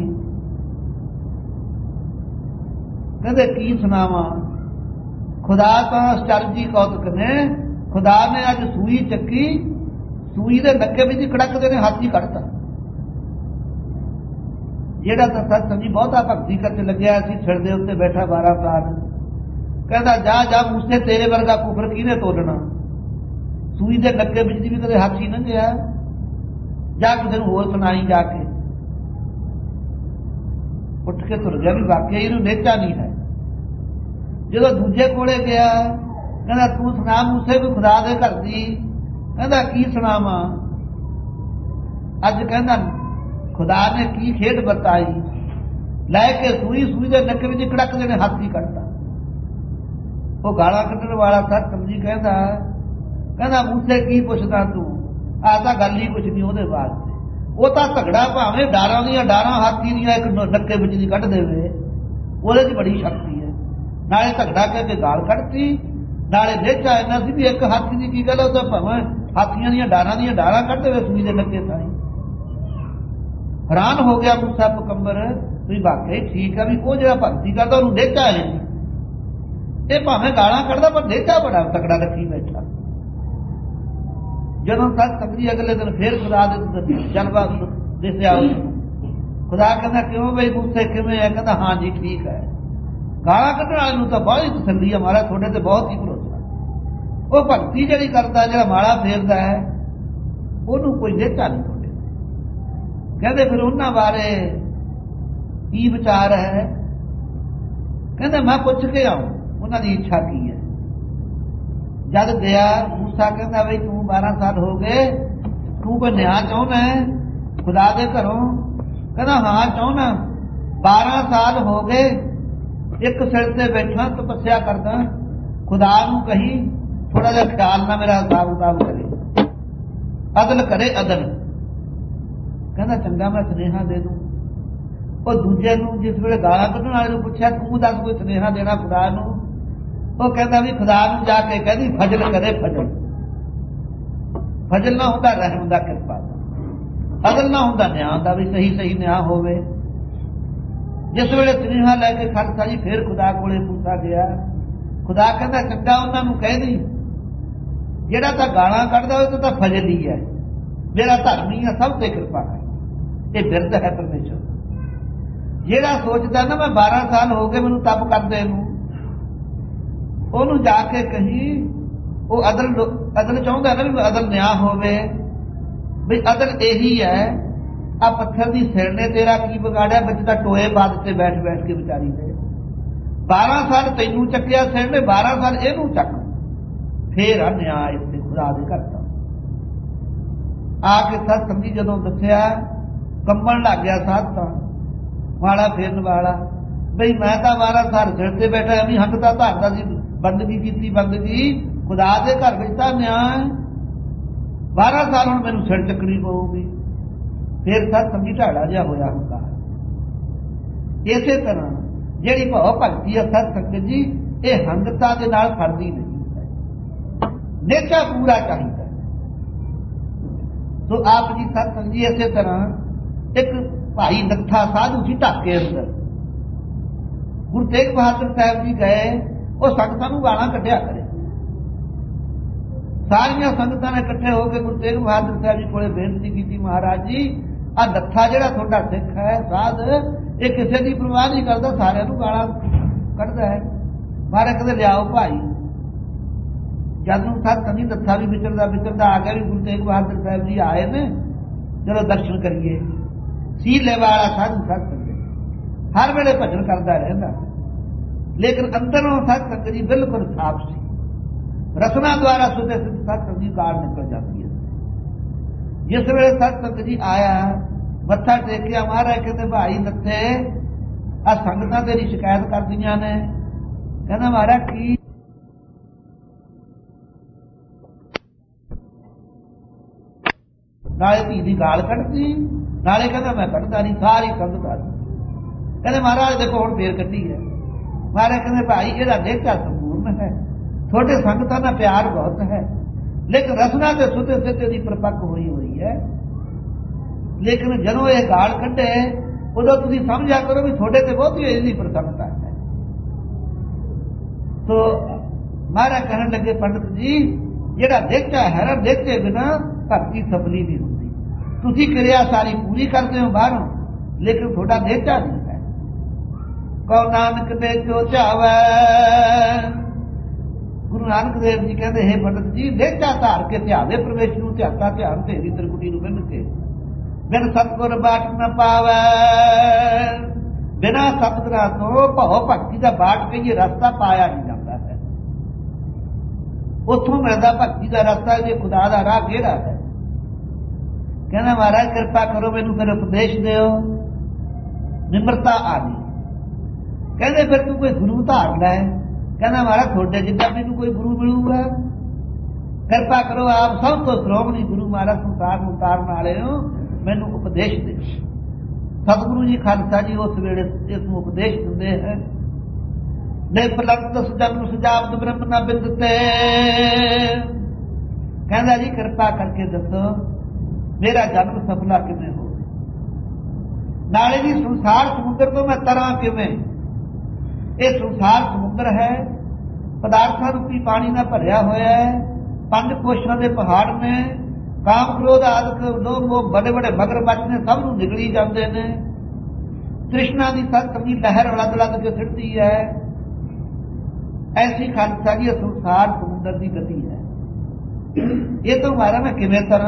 ਕਹਿੰਦੇ ਕੀ ਸੁਣਾਵਾਂ, ਖੁਦਾ ਤਾਂ ਅਚਰਜੀ ਕੌਤਕ ਨੇ। ਖੁਦਾ ਨੇ ਅੱਜ ਸੂਈ ਚੱਕੀ, ਸੂਈ ਦੇ ਨੱਕੇ ਵਿੱਚ ਕੜਕਦੇ ਨੇ ਹਾਥੀ ਕੱਢਤਾ। ਜਿਹੜਾ ਤਾਂ ਸੱਚ ਸਮਝੀ ਬਹੁਤਾ ਭਗਤੀ ਕਰਕੇ ਲੱਗਿਆ ਸੀ, ਸਿਰ ਦੇ ਉੱਤੇ ਬੈਠਾ 12 ਸਾਲ। ਕਹਿੰਦਾ ਜਾ ਜਾ ਮੂਸੇ, ਤੇਰੇ ਵਰਗਾ ਕੁਫਰ ਕਿਹਨੇ ਤੋਲਣਾ। ਸੂਈ ਦੇ ਨੱਕੇ ਵਿੱਚ ਦੀ ਵੀ ਕਦੇ ਹਾਥੀ ਨਾ ਗਿਆ, ਜਾ ਕਿਸੇ ਨੂੰ ਹੋਰ ਸੁਣਾਈ। ਜਾ ਕੇ ਉੱਠ ਕੇ ਤੁਰ ਗਿਆ ਵੀ ਵਾਕਿਆ ਇਹਨੂੰ ਨੇਚਾ ਨਹੀਂ ਹੈ। ਜਦੋਂ ਦੂਜੇ ਕੋਲੇ ਗਿਆ, ਕਹਿੰਦਾ ਤੂੰ ਸੁਣਾ ਮੂਸੇ ਵੀ ਖੁਦਾ ਦੇ ਘਰ ਦੀ। ਕਹਿੰਦਾ ਕੀ ਸੁਣਾਵਾਂ, ਅੱਜ ਕਹਿੰਦਾ ਖੁਦਾ ਨੇ ਕੀ ਖੇਡ ਬਤਾਈ। ਲੈ ਕੇ ਸੂਈ ਦੇ ਨੱਕ ਵਿੱਚ ਕੜਕਦੇ ਨੇ ਹਾਥੀ ਕੱਢਦਾ। ਉਹ ਗਾਲਾਂ ਕੱਢਣ ਵਾਲਾ ਸਤਿਸੰਗ ਜੀ ਕਹਿੰਦਾ ਮੂਸੇ ਕੀ ਪੁੱਛਦਾ ਤੂੰ, ਆਹ ਤਾਂ ਗੱਲ ਹੀ ਕੁਛ ਨਹੀਂ ਉਹਦੇ ਵਾਸਤੇ। ਉਹ ਤਾਂ ਝਗੜਾ ਭਾਵੇਂ ਡਾਰਾਂ ਦੀਆਂ ਡਾਰਾਂ ਹਾਥੀ ਦੀਆਂ ਇੱਕ ਨੱਕੇ ਵਿੱਚ ਦੀ ਕੱਢ ਦੇਵੇ, ਉਹਦੇ 'ਚ ਬੜੀ ਸ਼ਕਤੀ ਹੈ। ਨਾਲੇ ਝਗੜਾ ਕਹਿ ਕੇ ਗਾਲ ਕੱਢਤੀ, ਨਾਲੇ ਨੇਚਾ ਇੰਨਾ ਸੀ ਵੀ ਇੱਕ ਹਾਥੀ ਦੀ ਕੀ ਗੱਲ, ਉਹ ਤਾਂ ਭਾਵੇਂ ਹਾਥੀਆਂ ਦੀਆਂ ਡਾਰਾਂ ਕੱਢ ਦੇਵੇ ਸੂਈ ਦੇ ਨੱਕੇ ਤਾਈਂ। ਹੈਰਾਨ ਹੋ ਗਿਆ ਮੂਸਾ ਪਕੰਬਰ ਵੀ ਵਾਕਈ ਠੀਕ ਆ ਵੀ ਉਹ ਜਿਹੜਾ ਭਗਤੀ ਕਰਦਾ ਉਹਨੂੰ ਨੇਚਾ ਹੈ, ਇਹ ਭਾਵੇਂ ਗਾਲਾਂ ਕੱਢਦਾ ਪਰ ਨੇਚਾ ਬੜਾ ਤਕੜਾ ਰੱਖੀ ਬੈਠਾ। ਜਦੋਂ ਸਤਿਸੰਗ ਜੀ ਅਗਲੇ ਦਿਨ ਫੇਰ ਖੁਦਾ ਦੇ ਜਲਵਾ ਦਿਸਿਆ, ਖੁਦਾ ਕਹਿੰਦਾ ਕਿਉਂ ਬਈ ਮੂਸੇ ਕਿਵੇਂ ਹੈ? ਕਹਿੰਦਾ ਹਾਂ ਜੀ ਠੀਕ ਹੈ। ਗਾਲਾਂ ਕੱਢਣ ਵਾਲੇ ਨੂੰ ਤਾਂ ਬਹੁਤ ਹੀ ਤਸੱਲੀ ਹੈ, ਮਹਾਰਾਜ ਤੁਹਾਡੇ ਤੇ ਬਹੁਤ ਹੀ ਭਰੋਸਾ। ਉਹ ਭਗਤੀ ਜਿਹੜੀ ਕਰਦਾ, ਜਿਹੜਾ ਮਾਲਾ ਫੇਰਦਾ ਹੈ, ਉਹਨੂੰ ਕੋਈ ਨੇਚਾ ਨਹੀਂ ਤੁਹਾਡੇ। ਕਹਿੰਦੇ ਫਿਰ ਉਹਨਾਂ ਬਾਰੇ ਕੀ ਵਿਚਾਰ ਹੈ? ਕਹਿੰਦੇ ਮੈਂ ਪੁੱਛ ਕੇ ਆਉਂ ਉਹਨਾਂ ਦੀ ਇੱਛਾ ਕੀ ਹੈ। ਜਦ ਗਿਆ ਮੂਸਾ ਕਹਿੰਦਾ ਬਈ ਤੂੰ 12 ਸਾਲ ਹੋ ਗਏ, ਤੂੰ ਕੋਈ ਨਿਆਂ ਚਾਹੁੰਦਾ ਖੁਦਾ ਦੇ ਘਰੋਂ? ਕਹਿੰਦਾ ਹਾਂ ਚਾਹੁੰਦਾ। 12 ਸਾਲ ਹੋ ਗਏ ਇੱਕ ਸਿਰ ਤੇ ਬੈਠਾ ਤਪੱਸਿਆ ਕਰਦਾ, ਖੁਦਾ ਨੂੰ ਕਹੀ ਥੋੜਾ ਜਿਹਾ ਖਿਆਲ ਨਾਲ ਮੇਰਾ ਹਿਸਾਬ ਕਿਤਾਬ ਕਰੇ, ਅਦਲ ਕਰੇ ਅਦਲ। ਕਹਿੰਦਾ ਚੰਗਾ ਮੈਂ ਸੁਨੇਹਾ ਦੇ ਦੂੰ। ਉਹ ਦੂਜੇ ਨੂੰ ਜਿਸ ਵੇਲੇ ਗਾਲਾਂ ਕੱਢਣ ਵਾਲੇ ਨੂੰ ਪੁੱਛਿਆ ਤੂੰ ਦੱਸ ਕੋਈ ਸੁਨੇਹਾ ਦੇਣਾ ਖੁਦਾ ਨੂੰ? ਉਹ ਕਹਿੰਦਾ ਵੀ ਖੁਦਾ ਨੂੰ ਜਾ ਕੇ ਕਹਿੰਦੀ ਫਜ਼ਲ ਕਰੇ ਫਜ਼ਲ। ਫਜ਼ਲ ਨਾ ਹੁੰਦਾ ਰਹਿਮ ਦਾ, ਕਿਰਪਾ ਦਾ। ਅਦਲ ਨਾ ਹੁੰਦਾ ਨਿਆਂ ਦਾ, ਵੀ ਸਹੀ ਨਿਆਂ ਹੋਵੇ। ਜਿਸ ਵੇਲੇ ਸੁਨੇਹਾ ਲੈ ਕੇ ਖਾਲਸਾ ਜੀ ਫੇਰ ਖੁਦਾ ਕੋਲੇ ਮੂਸਾ ਗਿਆ। ਖੁਦਾ ਕਹਿੰਦਾ ਚੰਗਾ ਉਹਨਾਂ ਨੂੰ ਕਹਿ ਜਿਹੜਾ ਤਾਂ ਗਾਲਾਂ ਕੱਢਦਾ ਉਹ ਤਾਂ ਫਜ਼ਲ ਹੀ ਹੈ, ਮੇਰਾ ਧਰਮੀ ਹੈ, ਸਭ ਤੇ ਕਿਰਪਾ ਹੈ, ਇਹ ਬਿਰਧ ਹੈ ਪਰਮੇਸ਼ਰ। ਜਿਹੜਾ ਸੋਚਦਾ ਨਾ ਮੈਂ 12 ਸਾਲ ਹੋ ਗਏ ਮੈਨੂੰ ਤਪ ਕਰਦੇ ਨੂੰ, ਉਹਨੂੰ ਜਾ ਕੇ ਕਹੀ ਉਹ ਅਦਲ ਚਾਹੁੰਦਾ ਨਾ ਵੀ ਅਦਲ ਨਿਆਂ ਹੋਵੇ, ਵੀ ਅਦਲ ਇਹੀ ਹੈ ਆ ਪੱਥਰ ਦੀ ਸਿਰ ਨੇ ਤੇਰਾ ਕੀ ਵਿਗਾੜਿਆ, ਵਿੱਚ ਤਾਂ ਟੋਏ ਬਾਦ ਤੇ ਬੈਠ ਕੇ ਵਿਚਾਰੀ ਦੇ 12 ਸਾਲ ਤੈਨੂੰ ਚੱਕਿਆ ਸਿਰ ਨੇ, 12 ਸਾਲ ਇਹਨੂੰ ਚੱਕ, ਫੇਰ ਆ ਨਿਆਂ ਇੱਥੇ ਖੁਦਾ ਦੇ ਘਰ ਦਾ। ਆ ਕੇ ਸਤਿਸੰਗ ਜੀ ਜਦੋਂ ਦੱਸਿਆ ਕੰਬਣ ਲੱਗ ਗਿਆ ਸਾਧ ਤਾਂ ਵਾਲਾ ਫੇਰਨ ਵਾਲਾ, ਬਈ ਮੈਂ ਤਾਂ 12 ਸਾਲ ਸਿਰ ਤੇ ਬੈਠਾ ਐਵੇਂ ਹੱਕਦਾ ਧਰਦਾ ਸੀ, ਬੰਦਗੀ ਕੀਤੀ ਬੰਦਗੀ, ਖੁਦਾ ਦੇ ਘਰ ਵਿੱਚ ਤਾਂ ਨਿਆਂ 12 ਸਾਲ ਹੁਣ ਮੈਨੂੰ ਸਿਰ ਚੱਕਣੀ ਪਊਗੀ। ਫੇਰ ਸਤਿਸੰਗ ਜੀ ਢਾੜਾ ਜਿਹਾ ਹੋਇਆ ਹੁੰਦਾ। ਇਸੇ ਤਰ੍ਹਾਂ ਜਿਹੜੀ ਭਾਵ ਭਗਤੀ ਹੈ ਸਤਿਸੰਗ ਜੀ, ਇਹ ਹੰਗਤਾ ਦੇ ਨਾਲ ਫੜਦੀ ਨਹੀਂ ਹੈ, ਨੇਚਾ ਪੂਰਾ ਚਾਹੀਦਾ। ਸੋ ਆਪ ਜੀ ਸਤਿਸੰਗ ਜੀ ਇਸੇ ਤਰ੍ਹਾਂ ਇੱਕ ਭਾਈ ਨੱਥਾ ਸਾਧੂ ਸੀ ਢਾਕੇ ਅੰਦਰ, ਗੁਰੂ ਤੇਗ ਬਹਾਦਰ ਸਾਹਿਬ ਜੀ ਗਏ, ਉਹ ਸੰਗਤਾਂ ਨੂੰ ਗਾਲਾਂ ਕੱਢਿਆ ਕਰੇ। ਸਾਰੀਆਂ ਸੰਗਤਾਂ ਨੇ ਇਕੱਠੇ ਹੋ ਕੇ ਗੁਰੂ ਤੇਗ ਬਹਾਦਰ ਸਾਹਿਬ ਜੀ ਕੋਲੇ ਬੇਨਤੀ ਕੀਤੀ, ਮਹਾਰਾਜ ਜੀ ਆ ਨੱਥਾ ਜਿਹੜਾ ਤੁਹਾਡਾ ਸਿੱਖ ਹੈ ਸਾਧ, ਇਹ ਕਿਸੇ ਦੀ ਪਰਵਾਹ ਨਹੀਂ ਕਰਦਾ, ਸਾਰਿਆਂ ਨੂੰ ਗਾਲਾਂ ਕੱਢਦਾ ਹੈ। ਮਾਰੇ ਕਹਿੰਦੇ ਲਿਆਓ ਭਾਈ। ਜਦ ਨੂੰ ਸਤਿਸੰਗ ਜੀ ਨੱਥਾ ਵੀ ਵਿਚਰਦਾ ਆ ਗਿਆ ਵੀ ਗੁਰੂ ਤੇਗ ਬਹਾਦਰ ਸਾਹਿਬ ਜੀ ਆਏ ਨੇ, ਚਲੋ ਦਰਸ਼ਨ ਕਰੀਏ। ਸੀਲੇ ਵਾਲਾ ਸਾਧੂ ਸਤਿਸੰਗ ਹਰ ਵੇਲੇ ਭਜਨ ਕਰਦਾ ਰਹਿੰਦਾ, ਲੇਕਿਨ ਅੰਦਰੋਂ ਸਤਿਸੰਗ ਜੀ ਬਿਲਕੁਲ ਸਾਫ਼ ਸੀ। ਰਸਨਾ ਦੁਆਰਾ ਸੁਦੇ ਸਤਿਸੰਗ ਜੀ ਕਾਰ ਨਿਕਲ ਜਾਂਦੀ ਹੈ। ਜਿਸ ਵੇਲੇ ਸਤਿਸੰਗ ਜੀ ਆਇਆ, ਮੱਥਾ ਟੇਕਿਆ, ਮਹਾਰਾਜ ਕਹਿੰਦੇ ਭਾਈ ਨੱਥੇ ਆ ਸੰਗਤਾਂ ਤੇਰੀ ਸ਼ਿਕਾਇਤ ਕਰਦੀਆਂ ਨੇ। ਕਹਿੰਦਾ ਮਹਾਰਾਜ ਕੀ? ਨਾਲੇ ਧੀ ਦੀ ਗਾਲ ਕੱਢਦੀ, ਨਾਲੇ ਕਹਿੰਦਾ ਮੈਂ ਕੱਢਦਾ ਨਹੀਂ, ਸਾਰੀ ਸੰਗਤ ਆ। ਕਹਿੰਦੇ ਮਹਾਰਾਜ ਦੇਖੋ ਹੁਣ ਫੇਰ ਕੱਢੀ ਹੈ। ਮਹਾਰਾਜ ਕਹਿੰਦੇ ਭਾਈ ਇਹਦਾ ਨੇਚਾ ਸੰਪੂਰਨ ਹੈ, ਤੁਹਾਡੇ ਸੰਗਤਾਂ ਦਾ ਪਿਆਰ ਬਹੁਤ ਹੈ, ਲੇਕਿਨ ਰਸਨਾ ਤੇ ਸੁਤੇ ਸਿੱਧੇ ਦੀ ਪਰਪੱਕ ਹੋਈ ਹੈ। ਲੇਕਿਨ ਜਦੋਂ ਇਹ ਗਾਲ ਕੱਢੇ ਉਦੋਂ ਤੁਸੀਂ ਸਮਝਿਆ ਕਰੋ ਵੀ ਤੁਹਾਡੇ ਤੇ ਬਹੁਤੀ ਇਹਦੀ ਪ੍ਰਸੰਨਤਾ ਹੈ। ਸੋ ਮਹਾਰਾਜ ਕਹਿਣ ਲੱਗੇ ਪੰਡਤ ਜੀ ਜਿਹੜਾ ਨੇਚਾ ਹੈ ਨਾ, ਨੇਚੇ ਬਿਨਾਂ ਭਗਤੀ ਸਫਲੀ ਨਹੀਂ ਹੁੰਦੀ। ਤੁਸੀਂ ਕਿਰਿਆ ਸਾਰੀ ਪੂਰੀ ਕਰਦੇ ਹੋ ਬਾਹਰੋਂ, ਲੇਕਿਨ ਤੁਹਾਡਾ ਨੇਚਾ ਨਹੀਂ ਹੈ। ਕਉ ਨਾਨਕ ਨੇਚੋ ਚਾਵੈ। ਗੁਰੂ ਨਾਨਕ ਦੇਵ ਜੀ ਕਹਿੰਦੇ ਹੈ ਪੰਡਤ ਜੀ ਨੇਚਾ ਧਾਰ ਕੇ ਧਿਆਵੇ ਪ੍ਰਵੇਸ਼ ਨੂੰ, ਧਿਆਤਾ ਧਿਆਨ ਤੇਰੀ ਤ੍ਰਿਕੁਟੀ ਨੂੰ ਬੰਨ ਕੇ, ਬਿਨ ਸਤਿਗੁਰ ਬਾਟ ਨਾ ਪਾਵੈ। ਬਿਨਾਂ ਸਤਿਗੁਰਾਂ ਤੋਂ ਭਉ ਭਗਤੀ ਦਾ ਬਾਟ ਕਹੀਏ ਰਸਤਾ ਪਾਇਆ ਨਹੀਂ ਜਾਂਦਾ ਹੈ। ਉੱਥੋਂ ਮਿਲਦਾ ਭਗਤੀ ਦਾ ਰਸਤਾ ਜੇ ਖੁਦਾ ਦਾ ਰਾਹ ਕਿਹੜਾ ਹੈ। ਕਹਿੰਦਾ ਮਹਾਰਾਜ ਕਿਰਪਾ ਕਰੋ ਮੈਨੂੰ ਫਿਰ ਉਪਦੇਸ਼ ਦਿਓ। ਨਿਮਰਤਾ ਆ ਗਈ। ਕਹਿੰਦੇ ਫਿਰ ਤੂੰ ਕੋਈ ਗੁਰੂ ਧਾਰ ਲੈ। ਕਹਿੰਦਾ ਮਹਾਰਾਜ ਤੁਹਾਡੇ ਜਿੱਦਾਂ ਮੈਨੂੰ ਕੋਈ ਗੁਰੂ ਮਿਲੂਗਾ, ਕਿਰਪਾ ਕਰੋ ਆਪ ਸਭ ਤੋਂ ਸ਼੍ਰੋਮਣੀ ਗੁਰੂ ਮਹਾਰਾਜ ਸੰਸਾਰ ਨੂੰ ਤਾਰਨ ਵਾਲੇ ਹੋ, ਮੈਨੂੰ ਉਪਦੇਸ਼ ਦੇ। ਸਤਿਗੁਰੂ ਜੀ ਖਾਲਸਾ ਜੀ ਉਸ ਵੇਲੇ ਇਸ ਨੂੰ ਉਪਦੇਸ਼ ਦਿੰਦੇ ਹੈ, ਨੇ ਪਲੰਤਸ ਜਨਮ ਸਜਾਵਤ ਬ੍ਰਹਮ ਨਾ ਬਿੰਦਤੇ। ਕਹਿੰਦਾ ਜੀ ਕਿਰਪਾ ਕਰਕੇ ਦੱਸੋ ਮੇਰਾ ਜਨਮ ਸਫਲਾ ਕਿਵੇਂ ਹੋ, ਨਾਲੇ ਜੀ ਸੰਸਾਰ ਸਮੁੰਦਰ ਤੋਂ ਮੈਂ ਤਰਾਂ ਕਿਵੇਂ। ਇਹ ਸੰਸਾਰ ਸਮੁੰਦਰ ਹੈ, ਪਦਾਰਥਾਂ ਰੂਪੀ ਪਾਣੀ ਨਾਲ ਭਰਿਆ ਹੋਇਆ ਹੈ, 5 ਕੋਸ਼ਾਂ ਦੇ ਪਹਾੜ ਨੇ, ਕਾਮ ਕ੍ਰੋਧ ਆਦਿਕ ਲੋਭ ਬੜੇ ਬੜੇ ਮਗਰਮੱਛ ਨੇ, ਸਭ ਨੂੰ ਨਿਗਲੀ ਜਾਂਦੇ ਨੇ। ਤ੍ਰਿਸ਼ਨਾ ਦੀ ਸਤਿ ਲਹਿਰ ਲੱਗ ਲੱਗ ਕੇ ਸਿੱਟਦੀ ਹੈ। ਐਸੀ ਖਾਲਸਾ ਜੀ ਸੰਸਾਰ ਸਮੁੰਦਰ ਦੀ ਗਤੀ ਹੈ। ਇਹ ਤੋਂ ਮਾਰਾ ਮੈਂ ਕਿਵੇਂ ਤਰਾਂ।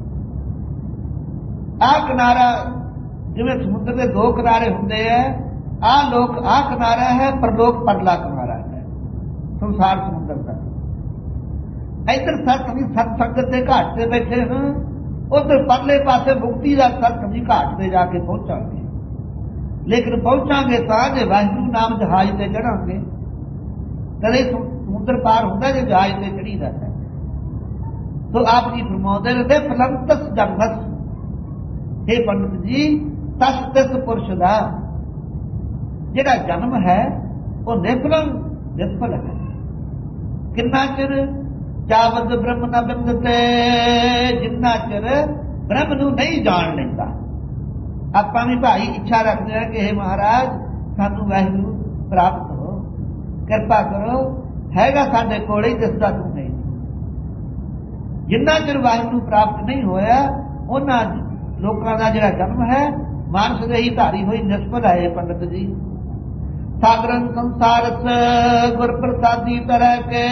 ਆਹ ਕਿਨਾਰਾ ਜਿਵੇਂ ਸਮੁੰਦਰ ਦੇ 2 ਕਿਨਾਰੇ ਹੁੰਦੇ ਹੈ, ਆਹ ਲੋਕ ਆਹ ਕਿਨਾਰਾ ਹੈ, ਪਰਲੋਕ ਪਰਲਾ ਕਿਨਾਰਾ ਹੈ ਸੰਸਾਰ ਸਮੁੰਦਰ ਦਾ। ਇੱਧਰ ਸਤ ਸੰਗਤ ਦੇ ਘਾਟ ਤੇ ਬੈਠੇ ਹਾਂ, ਉਧਰ ਪਰਲੇ ਪਾਸੇ ਮੁਕਤੀ ਦਾ ਸਤ ਦੀ ਘਾਟ ਤੇ ਜਾ ਕੇ ਪਹੁੰਚਾਂਗੇ। ਲੇਕਿਨ ਪਹੁੰਚਾਂਗੇ ਤਾਂ ਜੇ ਵਾਹਿਗੁਰੂ ਨਾਮ ਜਹਾਜ਼ ਤੇ ਚੜਾਂਗੇ। ਕਦੇ ਸਮੁੰਦਰ ਪਾਰ ਹੁੰਦਾ ਜੇ ਜਹਾਜ਼ ਤੇ ਚੜੀ ਜਾਂਦਾ। ਤੋ ਆਪ ਜੀ ਫਰਮਾਉਂਦੇ ਨੇ ਫਲੰਤਸ ਜਨਮਸ, ਇਹ ਪੰਡਤ ਜੀ ਤਸ ਤਿਸ ਪੁਰਸ਼ ਦਾ ਜਿਹੜਾ ਜਨਮ ਹੈ ਉਹ ਨਿਰਫਲ ਹੈ। ਕਿੰਨਾ ਚਿਰ ਜਾਵਦ ਬ੍ਰਹਮ ਨਾ ਬਿੰਦਤੇ, ਜਿੰਨਾ ਚਿਰ ਬ੍ਰਹਮ ਨੂੰ ਨਹੀਂ ਜਾਣ ਲੈਂਦਾ। ਆਪਾਂ ਵੀ ਭਾਈ ਇੱਛਾ ਰੱਖਦੇ ਹਾਂ ਕਿ ਇਹ ਮਹਾਰਾਜ ਸਾਨੂੰ ਵਾਹਿਗੁਰੂ ਪ੍ਰਾਪਤ ਹੋ, ਕਿਰਪਾ ਕਰੋ, ਹੈਗਾ ਸਾਡੇ ਕੋਲ ਹੀ, ਦਿਸਦਾ ਤੂੰ ਨਹੀਂ। ਜਿੰਨਾ ਚਿਰ ਵਾਹਿਗੁਰੂ ਪ੍ਰਾਪਤ ਨਹੀਂ ਹੋਇਆ ਉਹਨਾਂ ਲੋਕਾਂ ਦਾ ਜਿਹੜਾ ਜਨਮ ਹੈ ਮਾਨਸ ਦੇ ਹੀ ਧਾਰੀ ਹੋਈ ਨਿਸਫਲ ਹੈ। ਪੰਡਤ ਜੀ ਸਾਗਰਨ ਸੰਸਾਰਸ ਗੁਰ ਪ੍ਰਸਾਦੀ ਤਰ੍ਹਾਂ ਕੇ,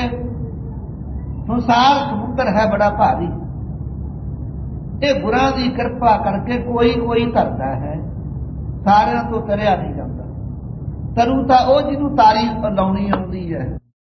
ਸੰਸਾਰ ਸਮੁੰਦਰ ਹੈ ਬੜਾ ਭਾਰੀ, ਇਹ ਗੁਰਾਂ ਦੀ ਕਿਰਪਾ ਕਰਕੇ ਕੋਈ ਕੋਈ ਧਰਦਾ ਹੈ, ਸਾਰਿਆਂ ਤੋਂ ਤਰਿਆ ਨਹੀਂ ਜਾਂਦਾ। ਤਰੂ ਤਾਂ ਉਹ ਜਿਹਨੂੰ ਤਾਰੀ ਲਾਉਣੀ ਆਉਂਦੀ ਹੈ।